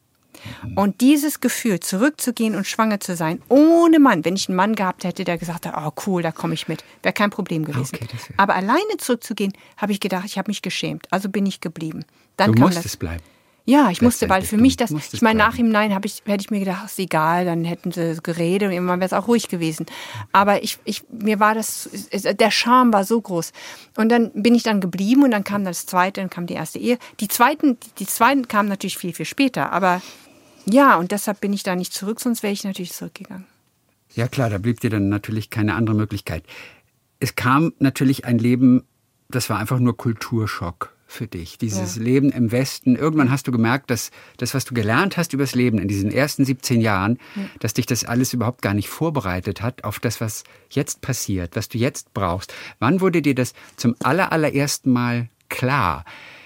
Und dieses Gefühl, zurückzugehen und schwanger zu sein, ohne Mann, wenn ich einen Mann gehabt hätte, der gesagt hat, oh cool, da komme ich mit, wäre kein Problem gewesen. Okay, aber alleine zurückzugehen, habe ich gedacht, ich habe mich geschämt, also bin ich geblieben. Dann du kam musstest das, bleiben. Ja, ich musste, weil für mich das, ich meine, bleiben. nachhinein habe ich, hätte ich mir gedacht, ist egal, dann hätten sie geredet und irgendwann wäre es auch ruhig gewesen. Aber ich, ich, mir war das, der Charme war so groß. Und dann bin ich dann geblieben und dann kam das zweite, dann kam die erste Ehe. Die zweiten, die zweiten kamen natürlich viel, viel später, aber ja, und deshalb bin ich da nicht zurück, sonst wäre ich natürlich zurückgegangen. Ja klar, da blieb dir dann natürlich keine andere Möglichkeit. Es kam natürlich ein Leben, das war einfach nur Kulturschock für dich. Dieses ja. Leben im Westen. Irgendwann hast du gemerkt, dass das, was du gelernt hast übers Leben in diesen ersten siebzehn Jahren, ja. dass dich das alles überhaupt gar nicht vorbereitet hat auf das, was jetzt passiert, was du jetzt brauchst. Wann wurde dir das zum aller, allerersten Mal klar?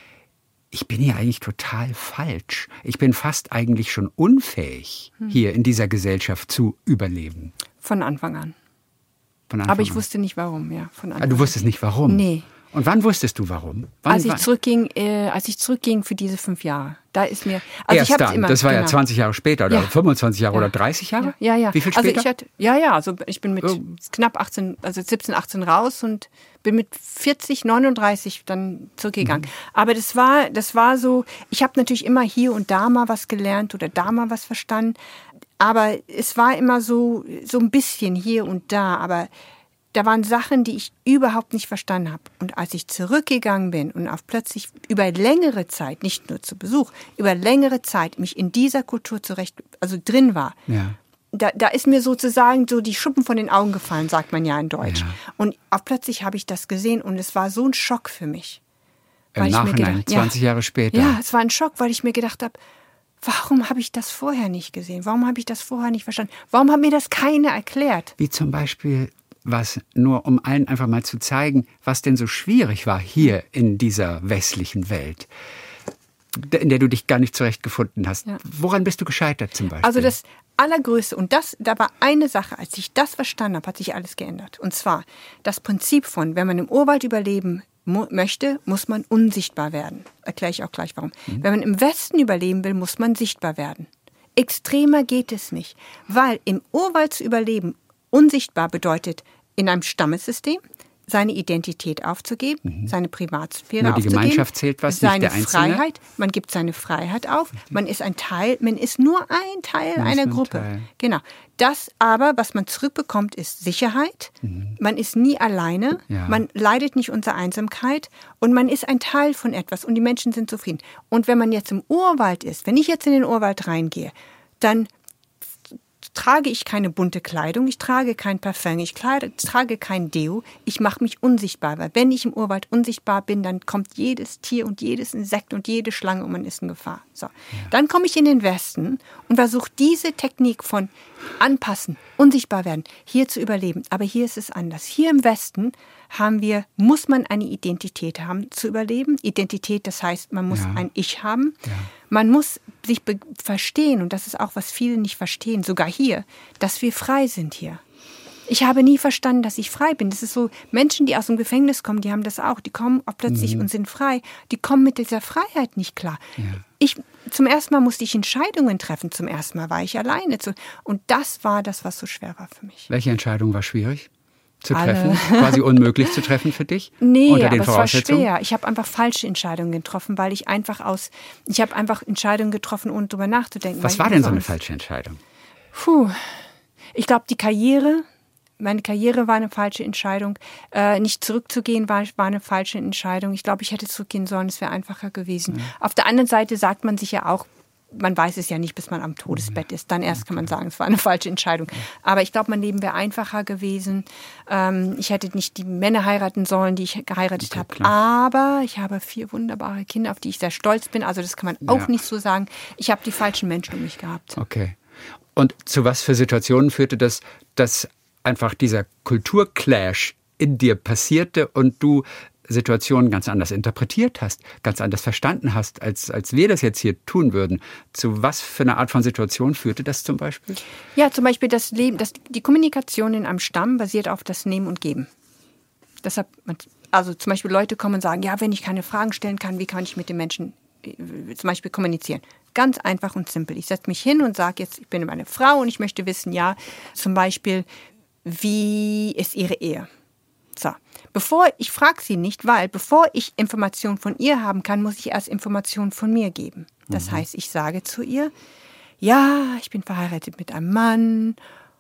Ich bin hier eigentlich total falsch. Ich bin fast eigentlich schon unfähig, hm. hier in dieser Gesellschaft zu überleben. Von Anfang an. Von Anfang Aber ich an. wusste nicht, warum. Ja, von Anfang ah, du wusstest nicht, warum? Nee. Und wann wusstest du, warum? Wann, als ich zurückging, äh, als ich zurückging für diese fünf Jahre, da ist mir, also Erst ich habe dann, immer, das war genau. ja zwanzig Jahre später oder ja. fünfundzwanzig Jahre ja. oder dreißig Jahre? Ja, ja. Wie viel später? Also ich hatte, ja, ja, also ich bin mit oh. knapp achtzehn, also siebzehn, achtzehn raus und bin mit vierzig, neununddreißig dann zurückgegangen. Mhm. Aber das war, das war so, ich habe natürlich immer hier und da mal was gelernt oder da mal was verstanden, aber es war immer so, so ein bisschen hier und da, aber da waren Sachen, die ich überhaupt nicht verstanden habe. Und als ich zurückgegangen bin und auf plötzlich über längere Zeit, nicht nur zu Besuch, über längere Zeit mich in dieser Kultur zurecht, also drin war, ja. da, da ist mir sozusagen so die Schuppen von den Augen gefallen, sagt man ja in Deutsch. Ja. Und auf plötzlich habe ich das gesehen und es war so ein Schock für mich. Im weil Nachhinein, ich mir gedacht, zwanzig ja, Jahre später. Ja, es war ein Schock, weil ich mir gedacht habe, warum habe ich das vorher nicht gesehen? Warum habe ich das vorher nicht verstanden? Warum hat mir das keiner erklärt? Wie zum Beispiel was, nur um allen einfach mal zu zeigen, was denn so schwierig war hier in dieser westlichen Welt, in der du dich gar nicht zurechtgefunden hast. Ja. Woran bist du gescheitert zum Beispiel? Also das Allergrößte, und das, da war eine Sache, als ich das verstanden habe, hat sich alles geändert. Und zwar das Prinzip von, wenn man im Urwald überleben mu- möchte, muss man unsichtbar werden. Erkläre ich auch gleich warum. Mhm. Wenn man im Westen überleben will, muss man sichtbar werden. Extremer geht es nicht, weil im Urwald zu überleben unsichtbar bedeutet, in einem Stammessystem seine Identität aufzugeben, mhm. seine Privatsphäre Nur die aufzugeben. Gemeinschaft zählt was, seine nicht der Einzelne. Freiheit, man gibt seine Freiheit auf, man ist ein Teil, man ist nur ein Teil man einer Gruppe. Teil. Genau. Das aber, was man zurückbekommt, ist Sicherheit. Mhm. Man ist nie alleine, ja. man leidet nicht unter Einsamkeit und man ist ein Teil von etwas und die Menschen sind zufrieden. Und wenn man jetzt im Urwald ist, wenn ich jetzt in den Urwald reingehe, dann trage ich keine bunte Kleidung, ich trage kein Parfum, ich kleide, trage kein Deo, ich mache mich unsichtbar, weil wenn ich im Urwald unsichtbar bin, dann kommt jedes Tier und jedes Insekt und jede Schlange und man ist in Gefahr. So. Ja. Dann komme ich in den Westen und versuche diese Technik von anpassen, unsichtbar werden, hier zu überleben. Aber hier ist es anders. Hier im Westen haben wir, muss man eine Identität haben, zu überleben. Identität, das heißt, man muss ja. ein Ich haben. Ja. Man muss sich be- verstehen, und das ist auch, was viele nicht verstehen, sogar hier, dass wir frei sind hier. Ich habe nie verstanden, dass ich frei bin. Das ist so, Menschen, die aus dem Gefängnis kommen, die haben das auch. Die kommen auch plötzlich mhm. und sind frei. Die kommen mit dieser Freiheit nicht klar. Ja. Ich, zum ersten Mal musste ich Entscheidungen treffen. Zum ersten Mal war ich alleine. Und das war das, was so schwer war für mich. Welche Entscheidung war schwierig zu treffen? Alle. Quasi unmöglich zu treffen für dich? Nee, unter den aber es war schwer. Ich habe einfach falsche Entscheidungen getroffen, weil ich einfach aus, ich habe einfach Entscheidungen getroffen, ohne drüber nachzudenken. Was war denn so eine falsche Entscheidung? Puh, ich glaube, die Karriere, meine Karriere war eine falsche Entscheidung. Äh, nicht zurückzugehen war, war eine falsche Entscheidung. Ich glaube, ich hätte zurückgehen sollen, es wäre einfacher gewesen. Mhm. Auf der anderen Seite sagt man sich ja auch, man weiß es ja nicht, bis man am Todesbett ist. Dann erst kann man sagen, es war eine falsche Entscheidung. Aber ich glaube, mein Leben wäre einfacher gewesen. Ähm, ich hätte nicht die Männer heiraten sollen, die ich geheiratet okay, habe. Klar. Aber ich habe vier wunderbare Kinder, auf die ich sehr stolz bin. Also das kann man auch ja. nicht so sagen. Ich habe die falschen Menschen um mich gehabt. Okay. Und zu was für Situationen führte das, dass einfach dieser Kulturclash in dir passierte und du Situationen ganz anders interpretiert hast, ganz anders verstanden hast, als, als wir das jetzt hier tun würden. Zu was für eine Art von Situation führte das zum Beispiel? Ja, zum Beispiel das Leben, das, die Kommunikation in einem Stamm basiert auf das Nehmen und Geben. Deshalb, also zum Beispiel Leute kommen und sagen, ja, wenn ich keine Fragen stellen kann, wie kann ich mit den Menschen äh, zum Beispiel kommunizieren? Ganz einfach und simpel. Ich setze mich hin und sage jetzt, ich bin eine Frau und ich möchte wissen, ja, zum Beispiel, wie ist Ihre Ehe? So, bevor, ich frage sie nicht, weil bevor ich Informationen von ihr haben kann, muss ich erst Informationen von mir geben. Das mhm. heißt, ich sage zu ihr, ja, ich bin verheiratet mit einem Mann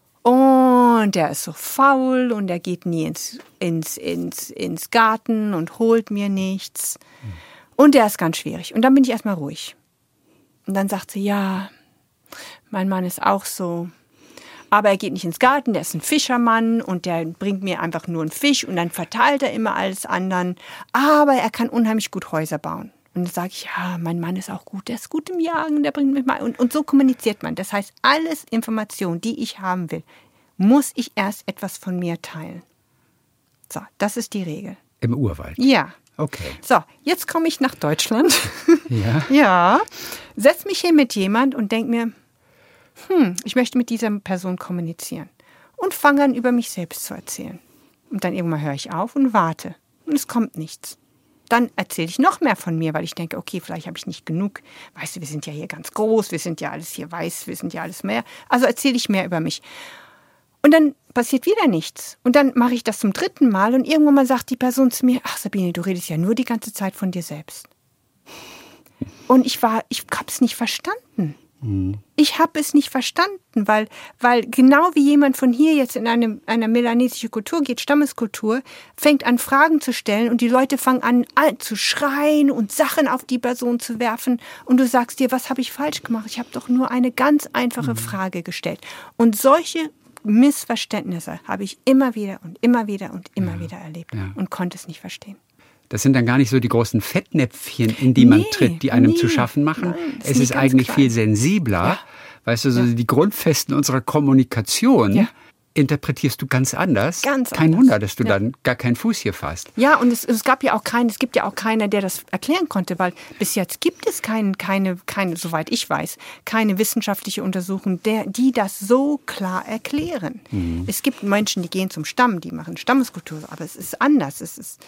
und der ist so faul und der geht nie ins, ins, ins, ins Garten und holt mir nichts. Mhm. Und der ist ganz schwierig. Und dann bin ich erstmal ruhig. Und dann sagt sie, ja, mein Mann ist auch so. Aber er geht nicht ins Garten, der ist ein Fischermann und der bringt mir einfach nur einen Fisch und dann verteilt er immer alles anderen. Aber er kann unheimlich gut Häuser bauen. Und dann sage ich, ja, mein Mann ist auch gut, der ist gut im Jagen, der bringt mich mal. Und, und so kommuniziert man. Das heißt, alles Information, die ich haben will, muss ich erst etwas von mir teilen. So, das ist die Regel. Im Urwald? Ja. Okay. So, jetzt komme ich nach Deutschland. Ja. Ja. Setz mich hin mit jemand und denk mir, hm, ich möchte mit dieser Person kommunizieren. Und fange an, über mich selbst zu erzählen. Und dann irgendwann höre ich auf und warte. Und es kommt nichts. Dann erzähle ich noch mehr von mir, weil ich denke, okay, vielleicht habe ich nicht genug. Weißt du, wir sind ja hier ganz groß, wir sind ja alles hier weiß, wir sind ja alles mehr. Also erzähle ich mehr über mich. Und dann passiert wieder nichts. Und dann mache ich das zum dritten Mal und irgendwann mal sagt die Person zu mir, ach Sabine, du redest ja nur die ganze Zeit von dir selbst. Und ich war, ich habe es nicht verstanden. Mhm. Ich habe es nicht verstanden, weil, weil genau wie jemand von hier jetzt in eine, eine melanesische Kultur geht, Stammeskultur, fängt an Fragen zu stellen und die Leute fangen an zu schreien und Sachen auf die Person zu werfen und du sagst dir, was habe ich falsch gemacht? Ich habe doch nur eine ganz einfache mhm. Frage gestellt. Und solche Missverständnisse habe ich immer wieder und immer wieder und immer ja. wieder erlebt ja. und konnte es nicht verstehen. Das sind dann gar nicht so die großen Fettnäpfchen, in die man nee, tritt, die einem nee, zu schaffen machen. Nein, es ist eigentlich klein. viel sensibler. Ja. Weißt du, so ja. die Grundfesten unserer Kommunikation ja. interpretierst du ganz anders. Ganz Kein anders. Wunder, dass du ja. dann gar keinen Fuß hier fasst. Ja, und es, es gab ja auch keinen, es gibt ja auch keiner, der das erklären konnte, weil bis jetzt gibt es kein, keine, keine, soweit ich weiß, keine wissenschaftliche Untersuchung, der, die das so klar erklären. Mhm. Es gibt Menschen, die gehen zum Stamm, die machen Stammeskultur, aber es ist anders. Es ist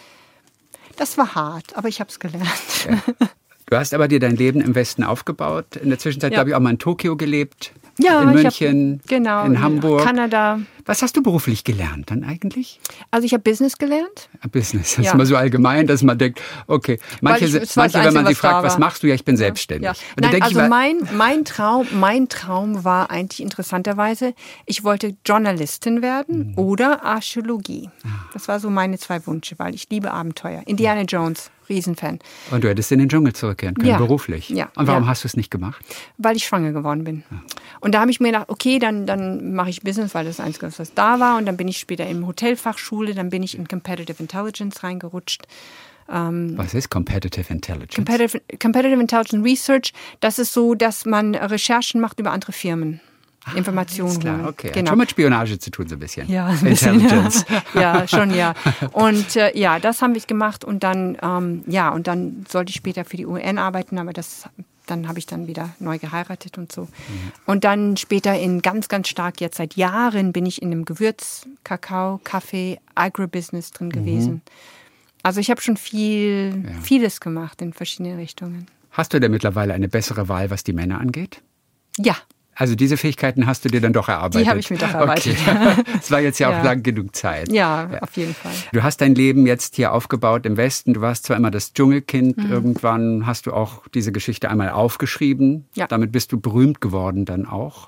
Das war hart, aber ich habe es gelernt. Ja. Du hast aber dir dein Leben im Westen aufgebaut. In der Zwischenzeit, ja. glaube ich, auch mal in Tokio gelebt. Ja, in München, hab, genau, in Hamburg. Kanada. Was hast du beruflich gelernt dann eigentlich? Also ich habe Business gelernt. Business, das ja. ist immer so allgemein, dass man denkt, okay, manche, ich, manche Einzige, wenn man sie fragt, was machst du? Ja, ich bin selbstständig. Ja. Und Nein, also ich, mein, mein, Traum, mein Traum war eigentlich interessanterweise, ich wollte Journalistin werden mhm. oder Archäologie. Das war so meine zwei Wünsche, weil ich liebe Abenteuer. Indiana ja. Jones, Riesenfan. Und du hättest in den Dschungel zurückkehren können, ja. beruflich. Ja. Und warum ja. hast du es nicht gemacht? Weil ich schwanger geworden bin. Ja. Und da habe ich mir gedacht, okay, dann, dann mache ich Business, weil das das Einzige, was da war. Und dann bin ich später in Hotelfachschule, dann bin ich in Competitive Intelligence reingerutscht. Ähm, was ist Competitive Intelligence? Competitive, Competitive Intelligence Research, das ist so, dass man Recherchen macht über andere Firmen. Ah, Informationen. Klar, okay. Genau. Hat schon mit Spionage zu tun, so ein bisschen. Ja, ein bisschen, Intelligence. Ja. ja, schon, ja. Und äh, ja, das haben wir gemacht und dann, ähm, ja, und dann sollte ich später für die U N arbeiten, aber das, dann habe ich dann wieder neu geheiratet und so. Mhm. Und dann später in ganz, ganz stark, jetzt seit Jahren bin ich in einem Gewürz-, Kakao-, Kaffee-, Agribusiness drin gewesen. Mhm. Also ich habe schon viel, ja. vieles gemacht in verschiedene Richtungen. Hast du denn mittlerweile eine bessere Wahl, was die Männer angeht? Ja. Also diese Fähigkeiten hast du dir dann doch erarbeitet? Die habe ich mir doch erarbeitet. Okay. Es war jetzt ja auch ja. lang genug Zeit. Ja, ja, auf jeden Fall. Du hast dein Leben jetzt hier aufgebaut im Westen. Du warst zwar immer das Dschungelkind. Mhm. Irgendwann hast du auch diese Geschichte einmal aufgeschrieben. Ja. Damit bist du berühmt geworden dann auch.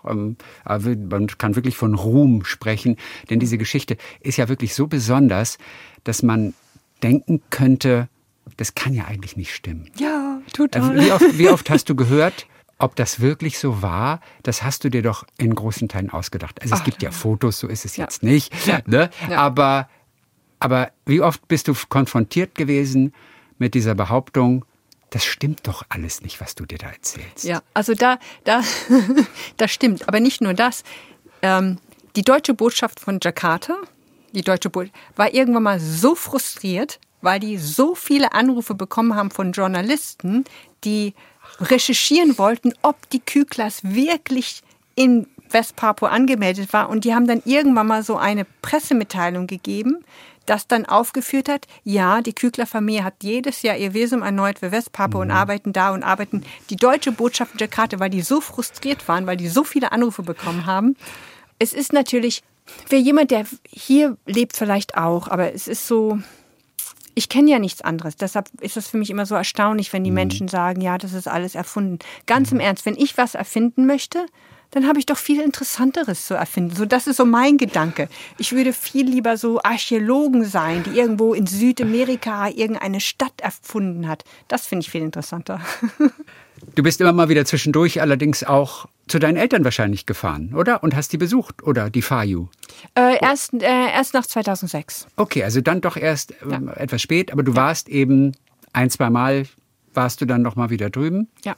Man kann wirklich von Ruhm sprechen. Denn diese Geschichte ist ja wirklich so besonders, dass man denken könnte, das kann ja eigentlich nicht stimmen. Ja, total. Wie oft, wie oft hast du gehört, ob das wirklich so war, das hast du dir doch in großen Teilen ausgedacht. Also es Ach, gibt ja Fotos, so ist es ja. jetzt nicht. Ne? Ja. Aber, aber wie oft bist du konfrontiert gewesen mit dieser Behauptung, das stimmt doch alles nicht, was du dir da erzählst? Ja, also da, da, das stimmt. Aber nicht nur das. Ähm, die deutsche Botschaft von Jakarta, die deutsche Botschaft, war irgendwann mal so frustriert, weil die so viele Anrufe bekommen haben von Journalisten, die recherchieren wollten, ob die Küglers wirklich in Westpapua angemeldet war. Und die haben dann irgendwann mal so eine Pressemitteilung gegeben, das dann aufgeführt hat, ja, die Kügler-Familie hat jedes Jahr ihr Visum erneuert für Westpapua mhm. und arbeiten da und arbeiten. Die deutsche Botschaft in Jakarta, weil die so frustriert waren, weil die so viele Anrufe bekommen haben. Es ist natürlich, für jemand, der hier lebt, vielleicht auch, aber es ist so, ich kenne ja nichts anderes. Deshalb ist es für mich immer so erstaunlich, wenn die mhm. Menschen sagen, ja, das ist alles erfunden. Ganz mhm. im Ernst, wenn ich was erfinden möchte, dann habe ich doch viel Interessanteres zu erfinden. So, das ist so mein Gedanke. Ich würde viel lieber so Archäologen sein, die irgendwo in Südamerika irgendeine Stadt erfunden hat. Das finde ich viel interessanter. Du bist immer mal wieder zwischendurch allerdings auch zu deinen Eltern wahrscheinlich gefahren, oder? Und hast die besucht, oder die Fayu? Äh, erst, äh, erst nach zweitausendsechs. Okay, also dann doch erst äh, ja. etwas spät, aber du ja. warst eben ein, zwei Mal, warst du dann noch mal wieder drüben? Ja.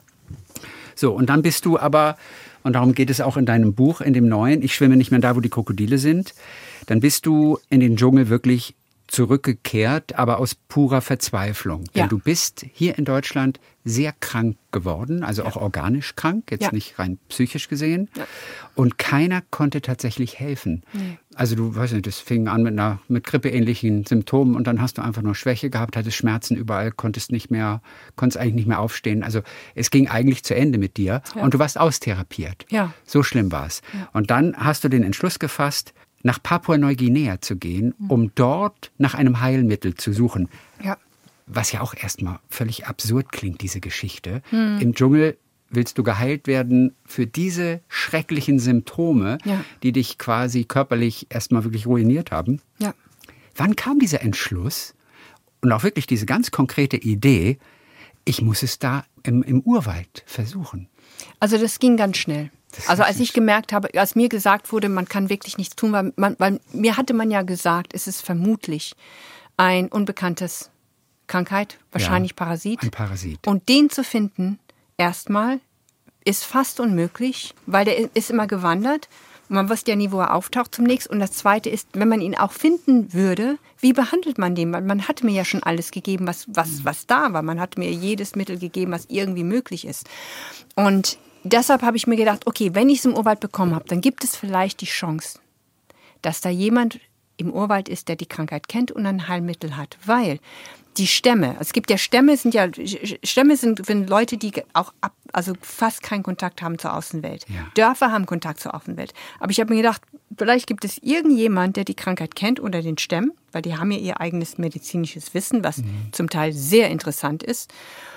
So, und dann bist du aber, und darum geht es auch in deinem Buch, in dem neuen, Ich schwimme nicht mehr da, wo die Krokodile sind, dann bist du in den Dschungel wirklich zurückgekehrt, aber aus purer Verzweiflung. Ja. Denn du bist hier in Deutschland sehr krank geworden, also ja. auch organisch krank, jetzt ja. nicht rein psychisch gesehen. Ja. Und keiner konnte tatsächlich helfen. Nee. Also du weißt nicht, das fing an mit einer mit grippeähnlichen Symptomen und dann hast du einfach nur Schwäche gehabt, hattest Schmerzen überall, konntest nicht mehr, konntest eigentlich nicht mehr aufstehen. Also es ging eigentlich zu Ende mit dir ja. und du warst austherapiert. Ja. So schlimm war es. Ja. Und dann hast du den Entschluss gefasst, nach Papua-Neuguinea zu gehen, um dort nach einem Heilmittel zu suchen. Ja. Was ja auch erstmal völlig absurd klingt, diese Geschichte. Hm. Im Dschungel willst du geheilt werden für diese schrecklichen Symptome, ja. die dich quasi körperlich erstmal wirklich ruiniert haben. Ja. Wann kam dieser Entschluss und auch wirklich diese ganz konkrete Idee, ich muss es da im, im Urwald versuchen? Also das ging ganz schnell. Also als ich gemerkt habe, als mir gesagt wurde, man kann wirklich nichts tun, weil, man, weil mir hatte man ja gesagt, es ist vermutlich ein unbekanntes Krankheit, wahrscheinlich ja, Parasit. Ein Parasit. Und den zu finden, erstmal, ist fast unmöglich, weil der ist immer gewandert. Und man wusste ja nie, wo er auftaucht zunächst. Und das Zweite ist, wenn man ihn auch finden würde, wie behandelt man den? Weil man hatte mir ja schon alles gegeben, was, was, was da war. Man hat mir jedes Mittel gegeben, was irgendwie möglich ist. Und deshalb habe ich mir gedacht, okay, wenn ich es im Urwald bekommen habe, dann gibt es vielleicht die Chance, dass da jemand im Urwald ist, der die Krankheit kennt und ein Heilmittel hat. Weil die Stämme, es gibt ja Stämme, sind ja Stämme sind, sind Leute, die auch ab, also fast keinen Kontakt haben zur Außenwelt. Ja. Dörfer haben Kontakt zur Außenwelt. Aber ich habe mir gedacht, vielleicht gibt es irgendjemand, der die Krankheit kennt unter den Stämmen, weil die haben ja ihr eigenes medizinisches Wissen, was mhm. zum Teil sehr interessant ist,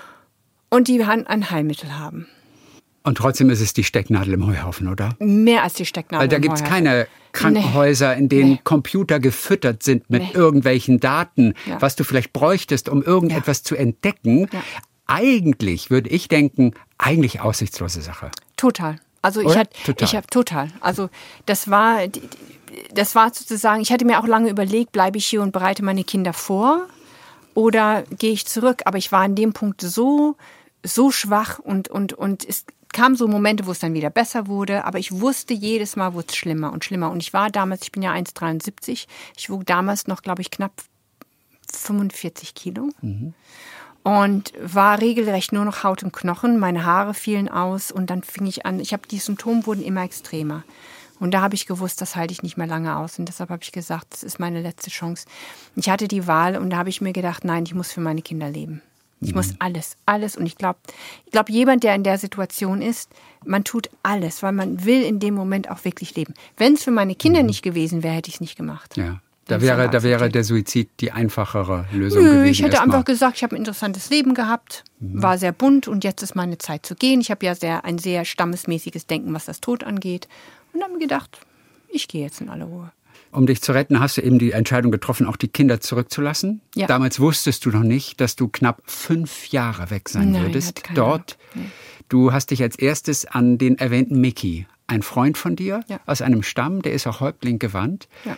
und die ein Heilmittel haben. Und trotzdem ist es die Stecknadel im Heuhaufen, oder? Mehr als die Stecknadel Weil da im gibt es Heuhaufen. keine Krankenhäuser, in denen nee. Computer gefüttert sind mit nee. irgendwelchen Daten, ja. was du vielleicht bräuchtest, um irgendetwas ja. zu entdecken. Ja. Eigentlich würde ich denken, eigentlich aussichtslose Sache. Total. Also ich hatte, total. ich habe total. Also das war, das war sozusagen. Ich hatte mir auch lange überlegt, bleibe ich hier und bereite meine Kinder vor oder gehe ich zurück? Aber ich war an dem Punkt so so schwach und und und es kamen so Momente, wo es dann wieder besser wurde, aber ich wusste, jedes Mal wurde es schlimmer und schlimmer. Und ich war damals, ich bin ja eins Komma dreiundsiebzig, ich wog damals noch, glaube ich, knapp fünfundvierzig Kilo mhm. und war regelrecht nur noch Haut und Knochen. Meine Haare fielen aus und dann fing ich an, ich habe die Symptome wurden immer extremer. Und da habe ich gewusst, das halte ich nicht mehr lange aus. Und deshalb habe ich gesagt, das ist meine letzte Chance. Ich hatte die Wahl und da habe ich mir gedacht, nein, ich muss für meine Kinder leben. Ich muss alles, alles. Und ich glaube, ich glaube, jemand, der in der Situation ist, man tut alles, weil man will in dem Moment auch wirklich leben. Wenn es für meine Kinder nicht gewesen wäre, hätte ich es nicht gemacht. Ja, da wäre, da wäre der Suizid die einfachere Lösung Nö, gewesen. Ich hätte erstmal. einfach gesagt, ich habe ein interessantes Leben gehabt, mhm. war sehr bunt und jetzt ist meine Zeit zu gehen. Ich habe ja sehr, ein sehr stammesmäßiges Denken, was das Tod angeht. Und habe mir gedacht, ich gehe jetzt in alle Ruhe. Um dich zu retten, hast du eben die Entscheidung getroffen, auch die Kinder zurückzulassen. Ja. Damals wusstest du noch nicht, dass du knapp fünf Jahre weg sein Nein, würdest. keine Dort. Ahnung. Nee. Du hast dich als erstes an den erwähnten Mickey, ein Freund von dir, ja. aus einem Stamm, der ist auch Häuptling gewandt. Ja.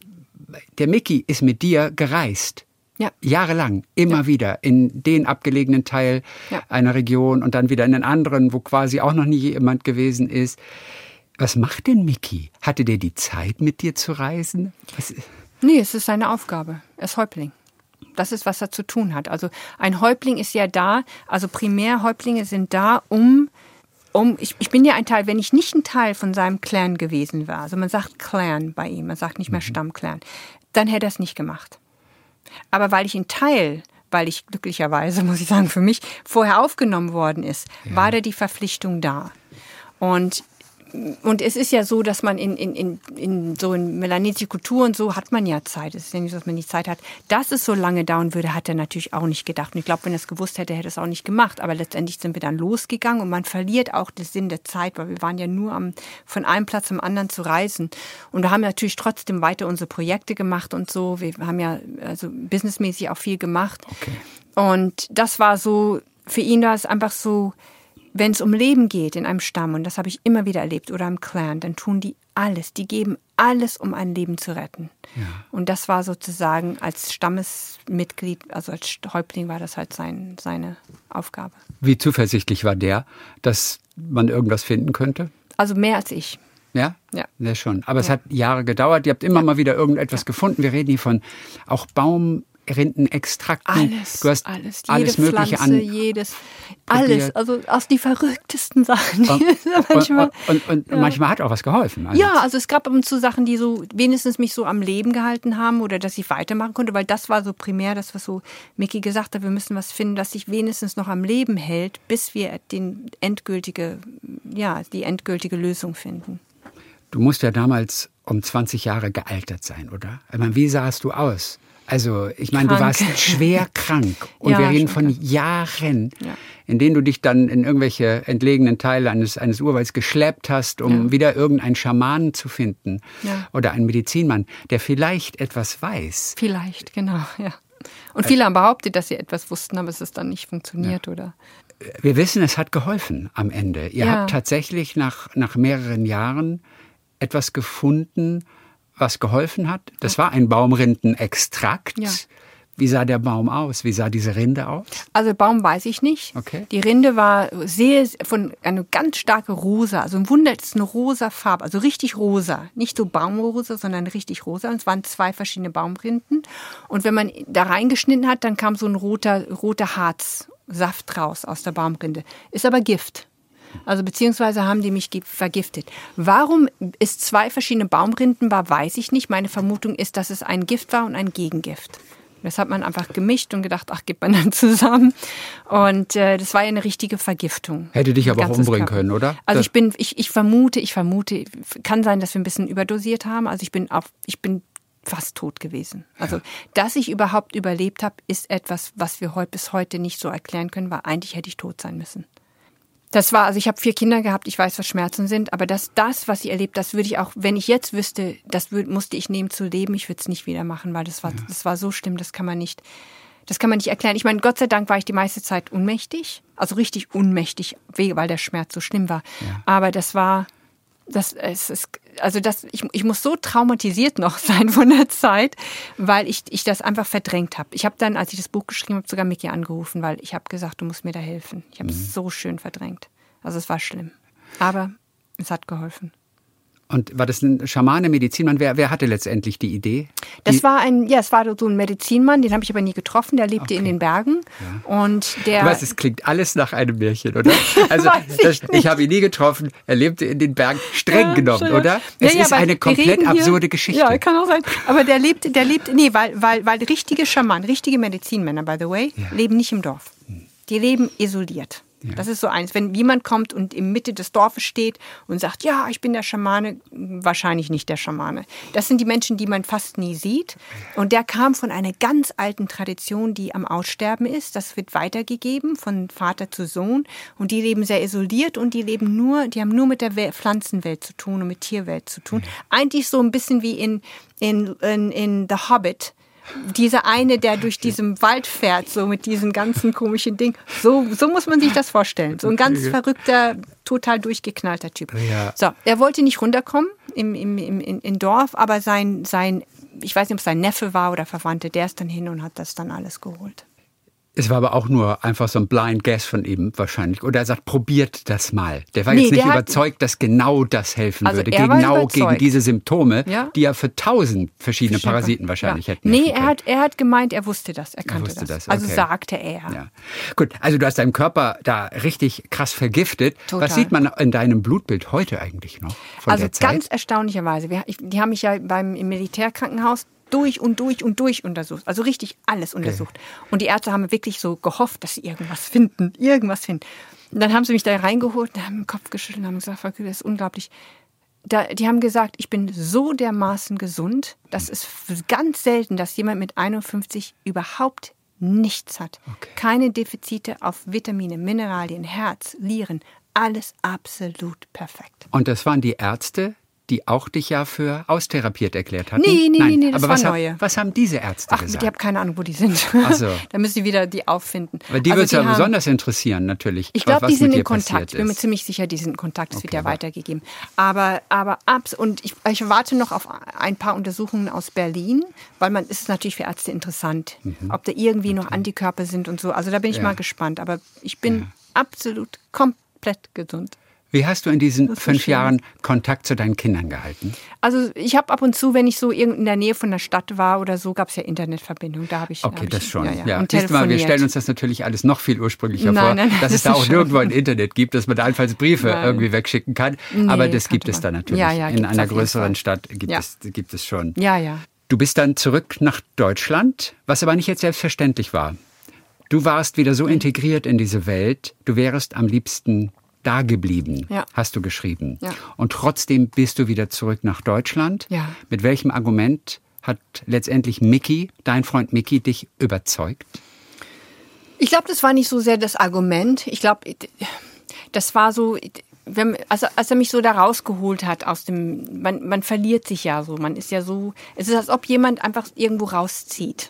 Der Mickey ist mit dir gereist. Ja. Jahrelang, immer ja. wieder in den abgelegenen Teil ja. einer Region und dann wieder in den anderen, wo quasi auch noch nie jemand gewesen ist. Was macht denn Mickey? Hatte der die Zeit, mit dir zu reisen? Was? Nee, es ist seine Aufgabe. Er ist Häuptling. Das ist, was er zu tun hat. Also ein Häuptling ist ja da, also Primärhäuptlinge sind da, um, um ich, ich bin ja ein Teil, wenn ich nicht ein Teil von seinem Clan gewesen wäre, also man sagt Clan bei ihm, man sagt nicht mehr Stammclan, dann hätte er es nicht gemacht. Aber weil ich ein Teil, weil ich glücklicherweise, muss ich sagen, für mich vorher aufgenommen worden ist, ja. war da die Verpflichtung da. Und Und es ist ja so, dass man in, in, in, in so in melanesische Kultur und so hat man ja Zeit. Es ist ja nicht so, dass man nicht Zeit hat. Dass es so lange dauern würde, hat er natürlich auch nicht gedacht. Und ich glaube, wenn er es gewusst hätte, hätte er es auch nicht gemacht. Aber letztendlich sind wir dann losgegangen und man verliert auch den Sinn der Zeit, weil wir waren ja nur am, von einem Platz zum anderen zu reisen. Und wir haben natürlich trotzdem weiter unsere Projekte gemacht und so. Wir haben ja also businessmäßig auch viel gemacht. Okay. Und das war so, für ihn war es einfach so, wenn es um Leben geht in einem Stamm, und das habe ich immer wieder erlebt, oder im Clan, dann tun die alles, die geben alles, um ein Leben zu retten. Ja. Und das war sozusagen als Stammesmitglied, also als Häuptling war das halt sein, seine Aufgabe. Wie zuversichtlich war der, dass man irgendwas finden könnte? Also mehr als ich. Ja? Ja. Ja, schon. Aber es Ja. hat Jahre gedauert. Ihr habt immer Ja. mal wieder irgendetwas Ja. gefunden. Wir reden hier von auch Baumrindenextrakten. Alles, Du hast alles, alles jede Mögliche Pflanze, an. jedes, probiert. alles, also aus die verrücktesten Sachen. Und, manchmal, und, und, und ja. manchmal hat auch was geholfen. Also Ja, also es gab ab und zu Sachen, die so wenigstens mich so am Leben gehalten haben oder dass ich weitermachen konnte, weil das war so primär das, was so Micky gesagt hat, wir müssen was finden, das sich wenigstens noch am Leben hält, bis wir den endgültige, ja, die endgültige Lösung finden. Du musst ja damals um zwanzig Jahre gealtert sein, oder? Ich meine, wie sahst du aus? Also, ich meine, du Krank. warst schwer krank. Und Ja, wir reden schon von krank. Jahren, Ja. in denen du dich dann in irgendwelche entlegenen Teile eines, eines Urwalds geschleppt hast, um Ja. wieder irgendeinen Schamanen zu finden. Ja. Oder einen Medizinmann, der vielleicht etwas weiß. Vielleicht, genau, ja. Und viele haben behauptet, dass sie etwas wussten, aber es ist dann nicht funktioniert, oder? Wir wissen, es hat geholfen am Ende. Ihr Ja. habt tatsächlich nach, nach mehreren Jahren etwas gefunden, was geholfen hat. Das war ein Baumrindenextrakt. Ja. Wie sah der Baum aus? Wie sah diese Rinde aus? Also Baum weiß ich nicht. Okay. Die Rinde war sehr von eine ganz starke rosa, also ein Wunder, es ist eine rosa Farbe, also richtig rosa, nicht so Baumrosa, sondern richtig rosa. Und es waren zwei verschiedene Baumrinden. Und wenn man da reingeschnitten hat, dann kam so ein roter roter Harzsaft raus aus der Baumrinde. Ist aber Gift. Also beziehungsweise haben die mich vergiftet. Warum es zwei verschiedene Baumrinden war, weiß ich nicht. Meine Vermutung ist, dass es ein Gift war und ein Gegengift. Das hat man einfach gemischt und gedacht, ach, gibt man dann zusammen. Und äh, das war ja eine richtige Vergiftung. Hätte dich aber auch Ganzes umbringen Körper. können, oder? Also Das- ich bin, ich, ich vermute, ich vermute, kann sein, dass wir ein bisschen überdosiert haben. Also ich bin auf, ich bin fast tot gewesen. Also, dass ich überhaupt überlebt habe, ist etwas, was wir heute bis heute nicht so erklären können, weil eigentlich hätte ich tot sein müssen. Das war, also ich habe vier Kinder gehabt, ich weiß, was Schmerzen sind, aber das, das, was ich erlebt, das würde ich auch, wenn ich jetzt wüsste, das würd, musste ich nehmen zu leben, ich würde es nicht wieder machen, weil das war, ja. das war so schlimm, das kann man nicht, das kann man nicht erklären. Ich meine, Gott sei Dank war ich die meiste Zeit ohnmächtig, also richtig ohnmächtig, weil der Schmerz so schlimm war. Ja. Aber das war, das, es ist, also das, ich, ich muss so traumatisiert noch sein von der Zeit, weil ich, ich das einfach verdrängt habe. Ich habe dann, als ich das Buch geschrieben habe, sogar Micky angerufen, weil ich habe gesagt, du musst mir da helfen. Ich habe es mhm. so schön verdrängt. Also es war schlimm. Aber es hat geholfen. Und war das ein Schamane, Medizinmann? Wer, wer hatte letztendlich die Idee? Das die war ein, ja, es war so ein Medizinmann, den habe ich aber nie getroffen. Der lebte okay. in den Bergen. Ja. Und der. Du weißt, es klingt alles nach einem Märchen, oder? Also ich das, ich habe ihn nie getroffen. Er lebte in den Bergen, streng ja, genommen, ja. oder? Es ja, ja, ist eine komplett absurde hier, Geschichte. Ja, kann auch sein. Aber der lebte, der lebte, nee, weil, weil, weil richtige Schamanen, richtige Medizinmänner, by the way, ja. leben nicht im Dorf. Die leben isoliert. Ja. Das ist so eins. Wenn jemand kommt und in Mitte des Dorfes steht und sagt, ja, ich bin der Schamane, wahrscheinlich nicht der Schamane. Das sind die Menschen, die man fast nie sieht. Und der kam von einer ganz alten Tradition, die am Aussterben ist. Das wird weitergegeben von Vater zu Sohn. Und die leben sehr isoliert und die leben nur, die haben nur mit der Wel- Pflanzenwelt zu tun und mit Tierwelt zu tun. Ja. Eigentlich so ein bisschen wie in, in, in, in The Hobbit. Dieser eine, der durch diesen Wald fährt, so mit diesen ganzen komischen Dingen. So, so muss man sich das vorstellen. So ein ganz verrückter, total durchgeknallter Typ. Ja. So, er wollte nicht runterkommen im, im, im, im Dorf, aber sein, sein, ich weiß nicht, ob es sein Neffe war oder Verwandte, der ist dann hin und hat das dann alles geholt. Es war aber auch nur einfach so ein Blind Guess von ihm wahrscheinlich. Oder er sagt, probiert das mal. Der war Nee, jetzt nicht der hat- überzeugt, dass genau das helfen Also würde. er war Genau überzeugt. gegen diese Symptome, Ja. die ja für tausend verschiedene Verschiedene- Parasiten wahrscheinlich ja. hätten. Nee, helfen er können. hat, er hat gemeint, er wusste das, er kannte wusste das, Also okay. sagte er. Ja. Gut, also du hast deinen Körper da richtig krass vergiftet. Total. Was sieht man in deinem Blutbild heute eigentlich noch von Also der Zeit? ganz erstaunlicherweise. Wir, ich, die haben mich ja beim im Militärkrankenhaus durch und durch und durch untersucht. Also richtig alles untersucht. Okay. Und die Ärzte haben wirklich so gehofft, dass sie irgendwas finden. Irgendwas finden. Und dann haben sie mich da reingeholt, und haben den Kopf geschüttelt und haben gesagt, Frau Kühl, das ist unglaublich. Da, die haben gesagt, ich bin so dermaßen gesund, das ist ganz selten, dass jemand mit einundfünfzig überhaupt nichts hat. Okay. Keine Defizite auf Vitamine, Mineralien, Herz, Nieren, alles absolut perfekt. Und das waren die Ärzte, die auch dich ja für austherapiert erklärt hatten? Nee, nee, Nein, nee, nee, das aber war was neue. Haben, was haben diese Ärzte Ach, gesagt? Ich habe keine Ahnung, wo die sind. Ach so. Da müssen Sie wieder die auffinden. Aber die also würde es ja haben, besonders interessieren, natürlich. Ich glaube, die sind in Kontakt. Ich bin mir ist. ziemlich sicher, die sind in Kontakt. Das Okay, wird ja aber weitergegeben. Aber, aber abs und ich, ich warte noch auf ein paar Untersuchungen aus Berlin, weil man ist es natürlich für Ärzte interessant, mhm. ob da irgendwie okay. noch Antikörper sind und so. Also da bin ich ja. mal gespannt. Aber ich bin ja. absolut komplett gesund. Wie hast du in diesen fünf schön. Jahren Kontakt zu deinen Kindern gehalten? Also ich habe ab und zu, wenn ich so in der Nähe von der Stadt war oder so, gab es ja Internetverbindung. Da habe ich. Okay, hab das ich, schon. Ja, ja. Ja. Und Siehst du mal, wir stellen uns das natürlich alles noch viel ursprünglicher nein, vor, nein, nein, dass es da auch nirgendwo ein Internet gibt, dass man da einfach Briefe nein. irgendwie wegschicken kann. Nee, aber das gibt es da natürlich. Ja, ja, in einer größeren Stadt gibt, ja. es, gibt es schon. Ja, ja. Du bist dann zurück nach Deutschland, was aber nicht jetzt selbstverständlich war. Du warst wieder so integriert in diese Welt, du wärest am liebsten da geblieben, ja. hast du geschrieben. Ja. Und trotzdem bist du wieder zurück nach Deutschland. Ja. Mit welchem Argument hat letztendlich Micky, dein Freund Micky, dich überzeugt? Ich glaube, das war nicht so sehr das Argument. Ich glaube, das war so, wenn, also als er mich so da rausgeholt hat aus dem, man, man verliert sich ja so, man ist ja so, es ist, als ob jemand einfach irgendwo rauszieht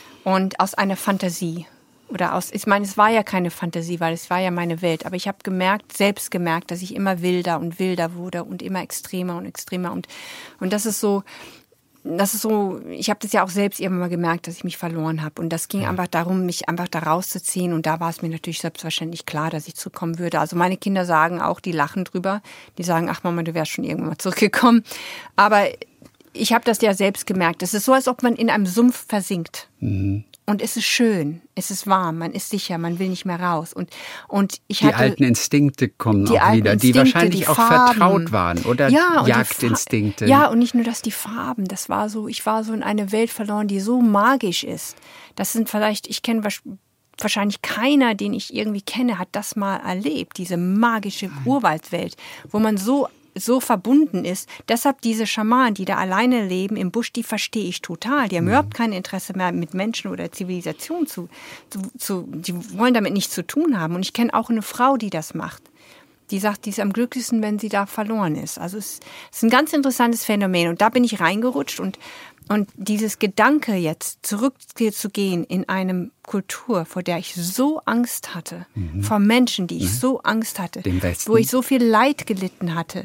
und aus einer Fantasie. Oder aus, ich meine, es war ja keine Fantasie, weil es war ja meine Welt. Aber ich habe gemerkt, selbst gemerkt, dass ich immer wilder und wilder wurde und immer extremer und extremer. Und, und das ist so, das ist so, ich habe das ja auch selbst irgendwann mal gemerkt, dass ich mich verloren habe. Und das ging ja. einfach darum, mich einfach da rauszuziehen. Und da war es mir natürlich selbstverständlich klar, dass ich zurückkommen würde. Also meine Kinder sagen auch, die lachen drüber. Die sagen, ach Mama, du wärst schon irgendwann mal zurückgekommen. Aber ich habe das ja selbst gemerkt. Es ist so, als ob man in einem Sumpf versinkt. Mhm. Und es ist schön, es ist warm, man ist sicher, man will nicht mehr raus. Und, und ich die hatte, alten Instinkte kommen die auch wieder, Instinkte, die wahrscheinlich die auch Farben. vertraut waren, oder ja, Jagdinstinkte. Ja, und nicht nur das, die Farben. Das war so, ich war so in eine Welt verloren, die so magisch ist. Das sind vielleicht, ich kenne wahrscheinlich keiner, den ich irgendwie kenne, hat das mal erlebt. Diese magische Urwaldwelt, wo man so so verbunden ist. Deshalb diese Schamanen, die da alleine leben im Busch, die verstehe ich total. Die haben mhm. überhaupt kein Interesse mehr mit Menschen oder Zivilisation zu, zu, zu, die wollen damit nichts zu tun haben. Und ich kenne auch eine Frau, die das macht. Die sagt, die ist am glücklichsten, wenn sie da verloren ist. Also es ist ein ganz interessantes Phänomen. Und da bin ich reingerutscht und Und dieses Gedanke jetzt, zurückzugehen in eine Kultur, vor der ich so Angst hatte, mhm. vor Menschen, die ich mhm. so Angst hatte, wo ich so viel Leid gelitten hatte,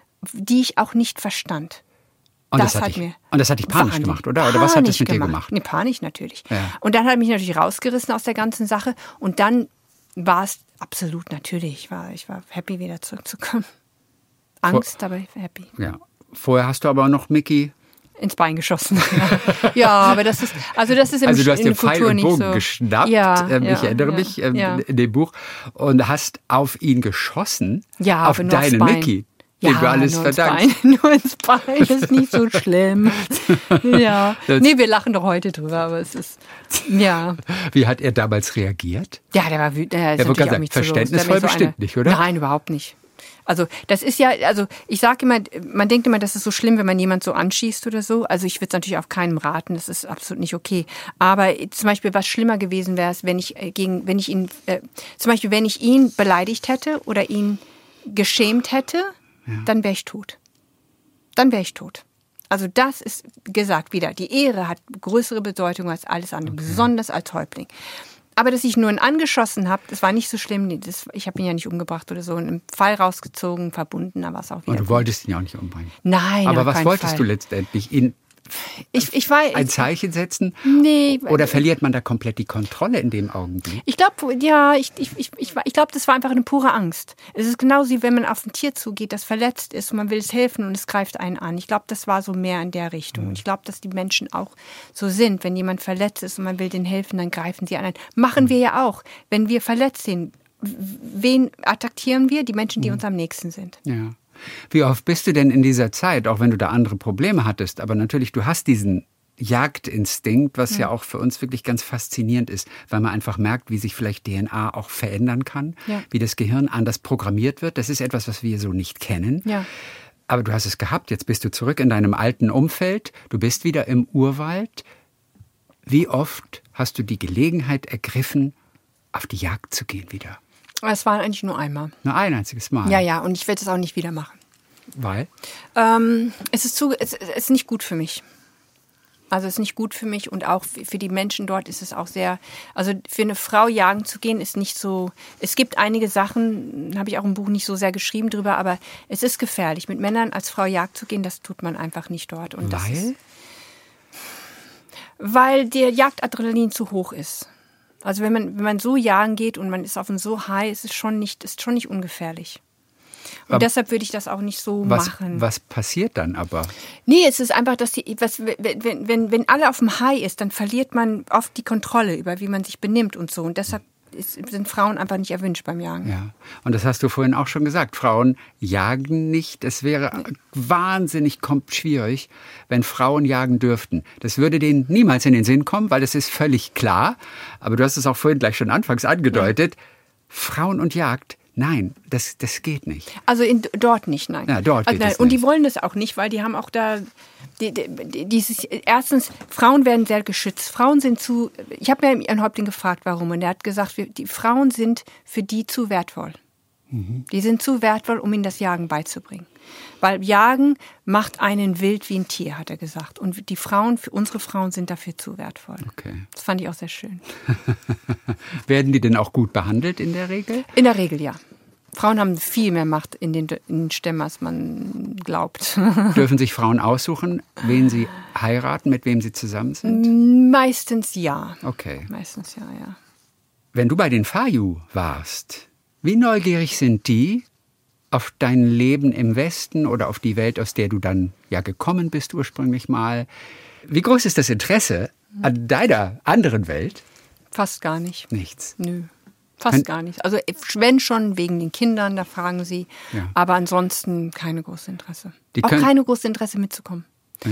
die ich auch nicht verstand. Und das, das hat hat dich, mir und das hat dich panisch Wahnsinn. gemacht, oder? Oder was hat das mit gemacht. dir gemacht? Nee, panisch natürlich. Ja. Und dann hat er mich natürlich rausgerissen aus der ganzen Sache. Und dann war es absolut natürlich. Ich war, ich war happy, wieder zurückzukommen. Angst, vor, aber happy. Ja. Vorher hast du aber noch Micky ins Bein geschossen. Ja, aber das ist, also das ist im Also du hast in den der Kultur Pfeil und nicht Bogen so. geschnappt, Ja, ähm, ja, ich erinnere ja, mich ähm, ja. in dem Buch, und hast auf ihn geschossen, ja, auf aber deinen nur aufs Bein. Micky, Ja, dem du alles nur verdankst. Ins Bein, nur ins Bein, das ist nicht so schlimm. Ja, Das- nee, wir lachen doch heute drüber, aber es ist, ja. Wie hat er damals reagiert? Ja, der war wütend. Der ist Ja, wollte natürlich gerade auch nicht sagen, so los. Der verständnisvoll ist so bestimmt eine- nicht, oder? Nein, überhaupt nicht. Also das ist ja, also ich sage immer, man denkt immer, das ist so schlimm, wenn man jemand so anschießt oder so. Also ich würde es natürlich auf keinem raten, das ist absolut nicht okay. Aber zum Beispiel, was schlimmer gewesen wäre, wenn ich äh, gegen, wenn ich ihn, äh, zum Beispiel, wenn ich ihn beleidigt hätte oder ihn geschämt hätte, ja. dann wäre ich tot. Dann wäre ich tot. Also das ist, gesagt wieder, die Ehre hat größere Bedeutung als alles andere, okay. besonders als Häuptling. Aber dass ich nur ihn angeschossen habe, das war nicht so schlimm. Das, ich habe ihn ja nicht umgebracht oder so. Einen Pfeil rausgezogen, verbunden, da war es auch wieder. Und du gut. wolltest ihn ja auch nicht umbringen. Nein, Aber auf was keinen wolltest Fall. du letztendlich? Ihn Ich, ich war, ein Zeichen setzen? Nee. Oder verliert man da komplett die Kontrolle in dem Augenblick? Ich glaube, ja, ich, ich, ich, ich, ich glaube, das war einfach eine pure Angst. Es ist genauso wie wenn man auf ein Tier zugeht, das verletzt ist und man will es helfen und es greift einen an. Ich glaube, das war so mehr in der Richtung. Mhm. Ich glaube, dass die Menschen auch so sind. Wenn jemand verletzt ist und man will denen helfen, dann greifen sie an. Machen mhm. wir ja auch. Wenn wir verletzt sind, wen attackieren wir? Die Menschen, die mhm. uns am nächsten sind. Ja. Wie oft bist du denn in dieser Zeit, auch wenn du da andere Probleme hattest, aber natürlich, du hast diesen Jagdinstinkt, was Ja. ja auch für uns wirklich ganz faszinierend ist, weil man einfach merkt, wie sich vielleicht D N A auch verändern kann, Ja. wie das Gehirn anders programmiert wird. Das ist etwas, was wir so nicht kennen. Ja. Aber du hast es gehabt, jetzt bist du zurück in deinem alten Umfeld, du bist wieder im Urwald. Wie oft hast du die Gelegenheit ergriffen, auf die Jagd zu gehen wieder? Es war eigentlich nur einmal. Nur ein einziges Mal? Ja, ja, und ich werde es auch nicht wieder machen. Weil? Ähm, es ist zu, es, es ist nicht gut für mich. Also es ist nicht gut für mich und auch für die Menschen dort ist es auch sehr, also für eine Frau jagen zu gehen ist nicht so, es gibt einige Sachen, habe ich auch im Buch nicht so sehr geschrieben drüber, aber es ist gefährlich. Mit Männern als Frau jagen zu gehen, das tut man einfach nicht dort. Und das Weil? ist, weil der Jagdadrenalin zu hoch ist. Also wenn man, wenn man so jagen geht und man ist auf einem so High, ist es schon nicht, ist schon nicht ungefährlich. Und Aber deshalb würde ich das auch nicht so Was, machen. was passiert dann aber? Nee, es ist einfach, dass die, was, wenn, wenn, wenn alle auf dem High ist, dann verliert man oft die Kontrolle über, wie man sich benimmt und so. Und deshalb ist, sind Frauen einfach nicht erwünscht beim Jagen. Ja, und das hast du vorhin auch schon gesagt. Frauen jagen nicht. Es wäre wahnsinnig kom- schwierig, wenn Frauen jagen dürften. Das würde denen niemals in den Sinn kommen, weil das ist völlig klar. Aber du hast es auch vorhin gleich schon anfangs angedeutet. Ja. Frauen und Jagd. Nein, das, das geht nicht. Also in, dort nicht, nein. Ja, dort also geht nein. es Und die nicht. wollen das auch nicht, weil die haben auch da die, die, dieses, erstens, Frauen werden sehr geschützt. Frauen sind zu, ich habe mir einen Häuptling gefragt, warum. Und er hat gesagt, wir, die Frauen sind für die zu wertvoll. Mhm. Die sind zu wertvoll, um ihnen das Jagen beizubringen. Weil Jagen macht einen wild wie ein Tier, hat er gesagt. Und die Frauen, für unsere Frauen sind dafür zu wertvoll. Okay. Das fand ich auch sehr schön. Werden die denn auch gut behandelt in der Regel? In der Regel, ja. Frauen haben viel mehr Macht in den, in den Stämmen, als man glaubt. Dürfen sich Frauen aussuchen, wen sie heiraten, mit wem sie zusammen sind? Meistens ja. Okay. Meistens ja, ja. Wenn du bei den Fayu warst, wie neugierig sind die auf dein Leben im Westen oder auf die Welt, aus der du dann ja gekommen bist ursprünglich mal? Wie groß ist das Interesse an deiner anderen Welt? Fast gar nicht. Nichts. Nö. Fast Kann- gar nicht. Also wenn schon wegen den Kindern, da fragen sie. Ja. Aber ansonsten keine große Interesse. Die auch können- keine große Interesse mitzukommen.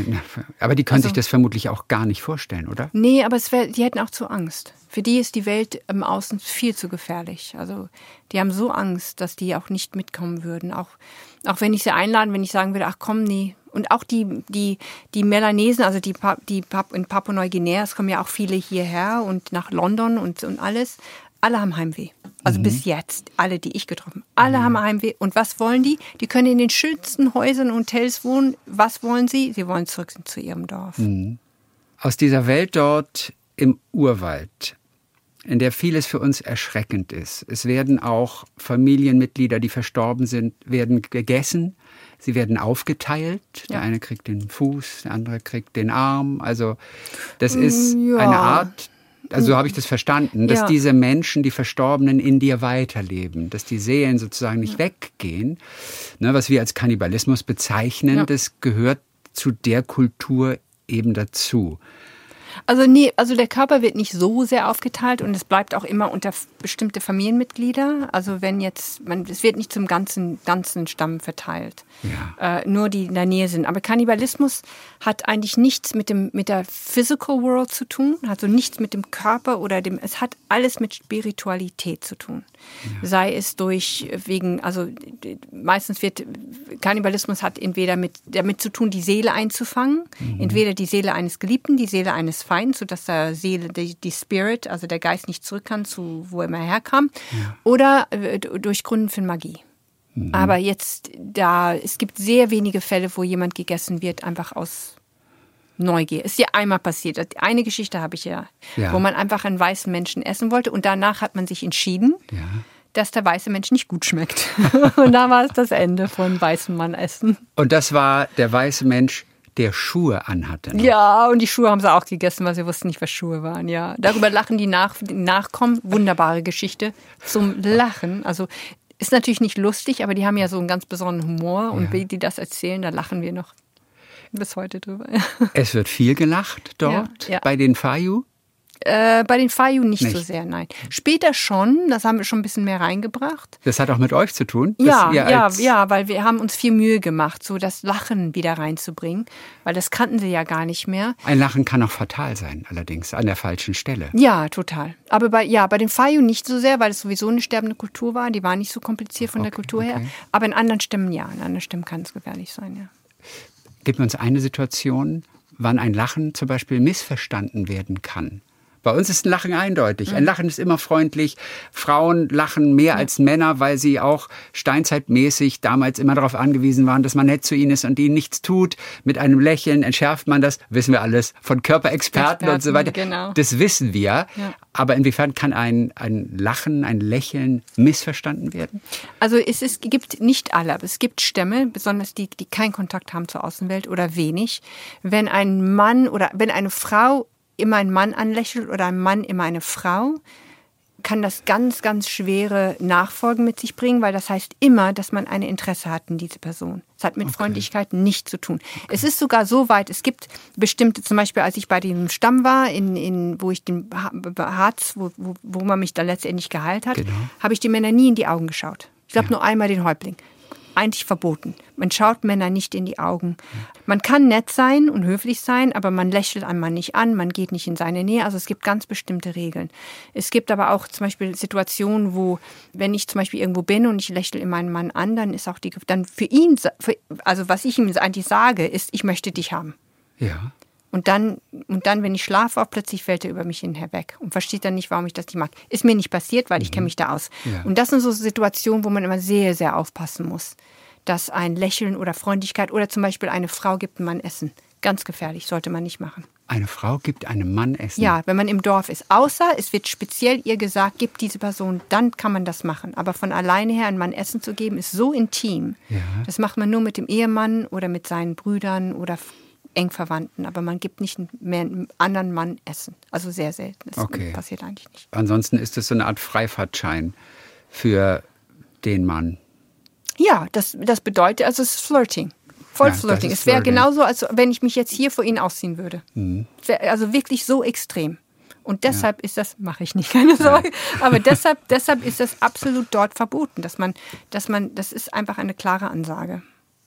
Aber die können Also- sich das vermutlich auch gar nicht vorstellen, oder? Nee, aber es wär, die hätten auch zu Angst. Für die ist die Welt im Außen viel zu gefährlich. Also die haben so Angst, dass die auch nicht mitkommen würden. Auch, auch wenn ich sie einladen, wenn ich sagen würde, ach komm, nee. Und auch die, die, die Melanesen, also die, Pa- die Pap- in Papua-Neuguinea, es kommen ja auch viele hierher und nach London und, und alles. Alle haben Heimweh. Also mhm. bis jetzt, alle, die ich getroffen habe, alle mhm. haben Heimweh. Und was wollen die? Die können in den schönsten Häusern und Hotels wohnen. Was wollen sie? Sie wollen zurück zu ihrem Dorf. Mhm. Aus dieser Welt dort im Urwald, in der vieles für uns erschreckend ist. Es werden auch Familienmitglieder, die verstorben sind, werden gegessen. Sie werden aufgeteilt. Ja. Der eine kriegt den Fuß, der andere kriegt den Arm. Also das ist ja. eine Art, also so habe ich das verstanden, dass ja. diese Menschen, die Verstorbenen, in dir weiterleben, dass die Seelen sozusagen nicht ja. weggehen. Ne, was wir als Kannibalismus bezeichnen, ja. das gehört zu der Kultur eben dazu. Also nee, also der Körper wird nicht so sehr aufgeteilt und es bleibt auch immer unter bestimmte Familienmitglieder. Also wenn jetzt, man, es wird nicht zum ganzen, ganzen Stamm verteilt. Ja. Äh, nur die in der Nähe sind. Aber Kannibalismus hat eigentlich nichts mit dem, mit der Physical World zu tun, also nichts mit dem Körper oder dem, es hat alles mit Spiritualität zu tun. Ja. Sei es durch, wegen, also meistens wird, Kannibalismus hat entweder mit, damit zu tun, die Seele einzufangen, mhm. entweder die Seele eines Geliebten, die Seele eines Feinds, sodass der Seele, die, die Spirit, also der Geist nicht zurück kann, zu wo er immer herkam, ja. oder äh, durch Gründe von Magie. Mhm. Aber jetzt, da, es gibt sehr wenige Fälle, wo jemand gegessen wird, einfach aus Neugier. Ist ja einmal passiert. Eine Geschichte habe ich ja, ja, wo man einfach einen weißen Menschen essen wollte und danach hat man sich entschieden, ja. dass der weiße Mensch nicht gut schmeckt. Und da war es das Ende von weißem Mann essen. Und das war der weiße Mensch, der Schuhe anhatte. Noch. Ja, und die Schuhe haben sie auch gegessen, weil sie wussten nicht, was Schuhe waren. Ja, darüber lachen die, Nach- die Nachkommen. Wunderbare Geschichte zum Lachen. Also ist natürlich nicht lustig, aber die haben ja so einen ganz besonderen Humor. Und ja. wie die das erzählen, da lachen wir noch bis heute drüber. Es wird viel gelacht dort ja, ja. bei den Fayu? Äh, bei den Fayu nicht, Nicht so sehr, nein. Später schon, das haben wir schon ein bisschen mehr reingebracht. Das hat auch mit euch zu tun? Ja, ja, als ja, weil wir haben uns viel Mühe gemacht, so das Lachen wieder reinzubringen, weil das kannten sie ja gar nicht mehr. Ein Lachen kann auch fatal sein, allerdings, an der falschen Stelle. Ja, total. Aber bei, ja, bei den Fayu nicht so sehr, weil es sowieso eine sterbende Kultur war. Die war nicht so kompliziert von Okay, der Kultur okay. her. Aber in anderen Stämmen ja, in anderen Stämmen kann es gefährlich sein, ja. Gib uns eine Situation, wann ein Lachen zum Beispiel missverstanden werden kann. Bei uns ist ein Lachen eindeutig. Ein Lachen ist immer freundlich. Frauen lachen mehr als Männer, weil sie auch steinzeitmäßig damals immer darauf angewiesen waren, dass man nett zu ihnen ist und ihnen nichts tut. Mit einem Lächeln entschärft man das, wissen wir alles, von Körperexperten Experten, und so weiter. genau. Das wissen wir. Ja. Aber inwiefern kann ein, ein Lachen, ein Lächeln missverstanden werden? Also es, ist, gibt nicht alle, aber es gibt Stämme, besonders die, die keinen Kontakt haben zur Außenwelt oder wenig. Wenn ein Mann oder wenn eine Frau immer einen Mann anlächelt oder ein Mann immer eine Frau, kann das ganz, ganz schwere Nachfolgen mit sich bringen, weil das heißt immer, dass man ein Interesse hat in diese Person. Es hat mit okay. Freundlichkeit nichts zu tun. Okay. Es ist sogar so weit, es gibt bestimmte, zum Beispiel als ich bei dem Stamm war, in, in, wo ich den Harz, wo, wo, wo man mich dann letztendlich geheilt hat, genau. habe ich die Männer nie in die Augen geschaut. Ich glaube ja. nur einmal den Häuptling. Eigentlich verboten. Man schaut Männer nicht in die Augen. Man kann nett sein und höflich sein, aber man lächelt einen Mann nicht an, man geht nicht in seine Nähe. Also es gibt ganz bestimmte Regeln. Es gibt aber auch zum Beispiel Situationen, wo, wenn ich zum Beispiel irgendwo bin und ich lächle immer einen Mann an, dann ist auch die, dann für ihn, für, also was ich ihm eigentlich sage, ist, ich möchte dich haben. Ja. Und dann, und dann, wenn ich schlafe, auch plötzlich fällt er über mich hinweg und versteht dann nicht, warum ich das nicht mag. Ist mir nicht passiert, weil ich mhm. kenne mich da aus. Ja. Und das sind so Situationen, wo man immer sehr, sehr aufpassen muss, dass ein Lächeln oder Freundlichkeit oder zum Beispiel eine Frau gibt einem Mann Essen. Ganz gefährlich, sollte man nicht machen. Eine Frau gibt einem Mann Essen? Ja, wenn man im Dorf ist. Außer es wird speziell ihr gesagt, gibt diese Person, dann kann man das machen. Aber von alleine her einem Mann Essen zu geben, ist so intim. Ja. Das macht man nur mit dem Ehemann oder mit seinen Brüdern oder eng Verwandten, aber man gibt nicht mehr einem anderen Mann Essen. Also sehr selten. Das okay. passiert eigentlich nicht. Ansonsten ist es so eine Art Freifahrtschein für den Mann. Ja, das, das bedeutet, also es ist Flirting. Voll ja, Flirting. Es wäre genauso, als wenn ich mich jetzt hier vor Ihnen ausziehen würde. Mhm. Also wirklich so extrem. Und deshalb ja. ist das, mache ich nicht, keine Sorge, ja. aber deshalb, deshalb ist das absolut dort verboten, dass man, dass man, das ist einfach eine klare Ansage.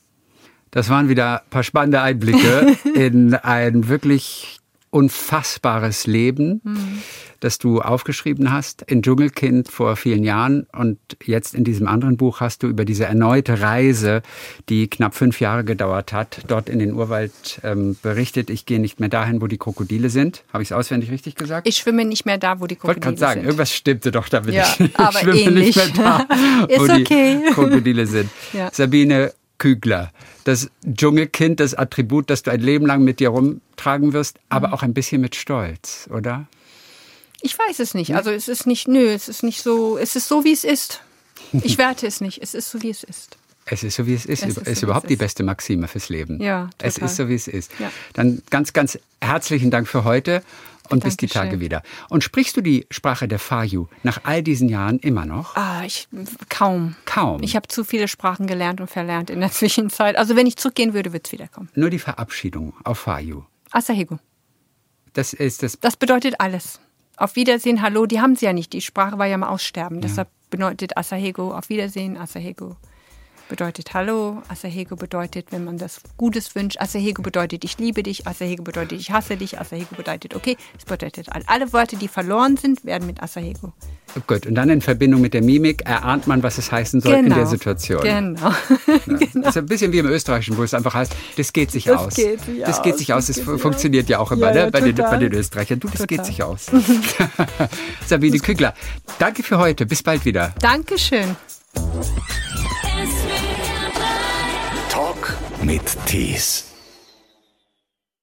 Das waren wieder ein paar spannende Einblicke in ein wirklich unfassbares Leben, mhm. das du aufgeschrieben hast in Dschungelkind vor vielen Jahren. Und jetzt in diesem anderen Buch hast du über diese erneute Reise, die knapp fünf Jahre gedauert hat, dort in den Urwald ähm, berichtet. Ich gehe nicht mehr dahin, wo die Krokodile sind. Habe ich es auswendig richtig gesagt? Ich schwimme nicht mehr da, wo die Krokodile sind. Ich wollte gerade sagen, irgendwas stimmte doch damit. Ja, ich aber schwimme ähnlich. nicht mehr da, Ist wo okay. die Krokodile sind. Ja. Sabine Kügler, das Dschungelkind, das Attribut, das du ein Leben lang mit dir rumtragen wirst, aber mhm. auch ein bisschen mit Stolz, oder? Ich weiß es nicht. Also es ist nicht, nö, es ist nicht so, es ist so, wie es ist. Ich werte es nicht. Es ist so, wie es ist. Es ist so, wie es ist. Es ist, ist so, überhaupt es die ist. beste Maxime fürs Leben. Ja, total. Es ist so, wie es ist. Ja. Dann ganz, ganz herzlichen Dank für heute und bis die Dankeschön. Tage wieder. Und sprichst du die Sprache der Fayu nach all diesen Jahren immer noch? Ah, ich kaum. Kaum? Ich habe zu viele Sprachen gelernt und verlernt in der Zwischenzeit. Also wenn ich zurückgehen würde, würde es wiederkommen. Nur die Verabschiedung auf Fayu. Asahego. Das ist das... Das bedeutet alles. Auf Wiedersehen, hallo, die haben sie ja nicht. Die Sprache war ja mal aussterben. Ja. Deshalb bedeutet Asahego auf Wiedersehen, Asahego bedeutet Hallo, Asahego bedeutet, wenn man das Gutes wünscht, Asahego bedeutet, ich liebe dich, Asahego bedeutet, ich hasse dich, Asahego bedeutet, okay, es bedeutet, alle Wörter, die verloren sind, werden mit Asahego. Gut, und dann in Verbindung mit der Mimik erahnt man, was es heißen soll genau. in der Situation. Genau. Ja, genau. Das ist ein bisschen wie im Österreichischen, wo es einfach heißt, das geht sich das aus. Geht sich das aus. geht sich aus, das, das funktioniert aus. ja auch immer ja, ne? ja, bei, den, bei den Österreichern. Du, das total. geht sich aus. Sabine Kügler, danke für heute, bis bald wieder. Dankeschön. Talk mit Tees.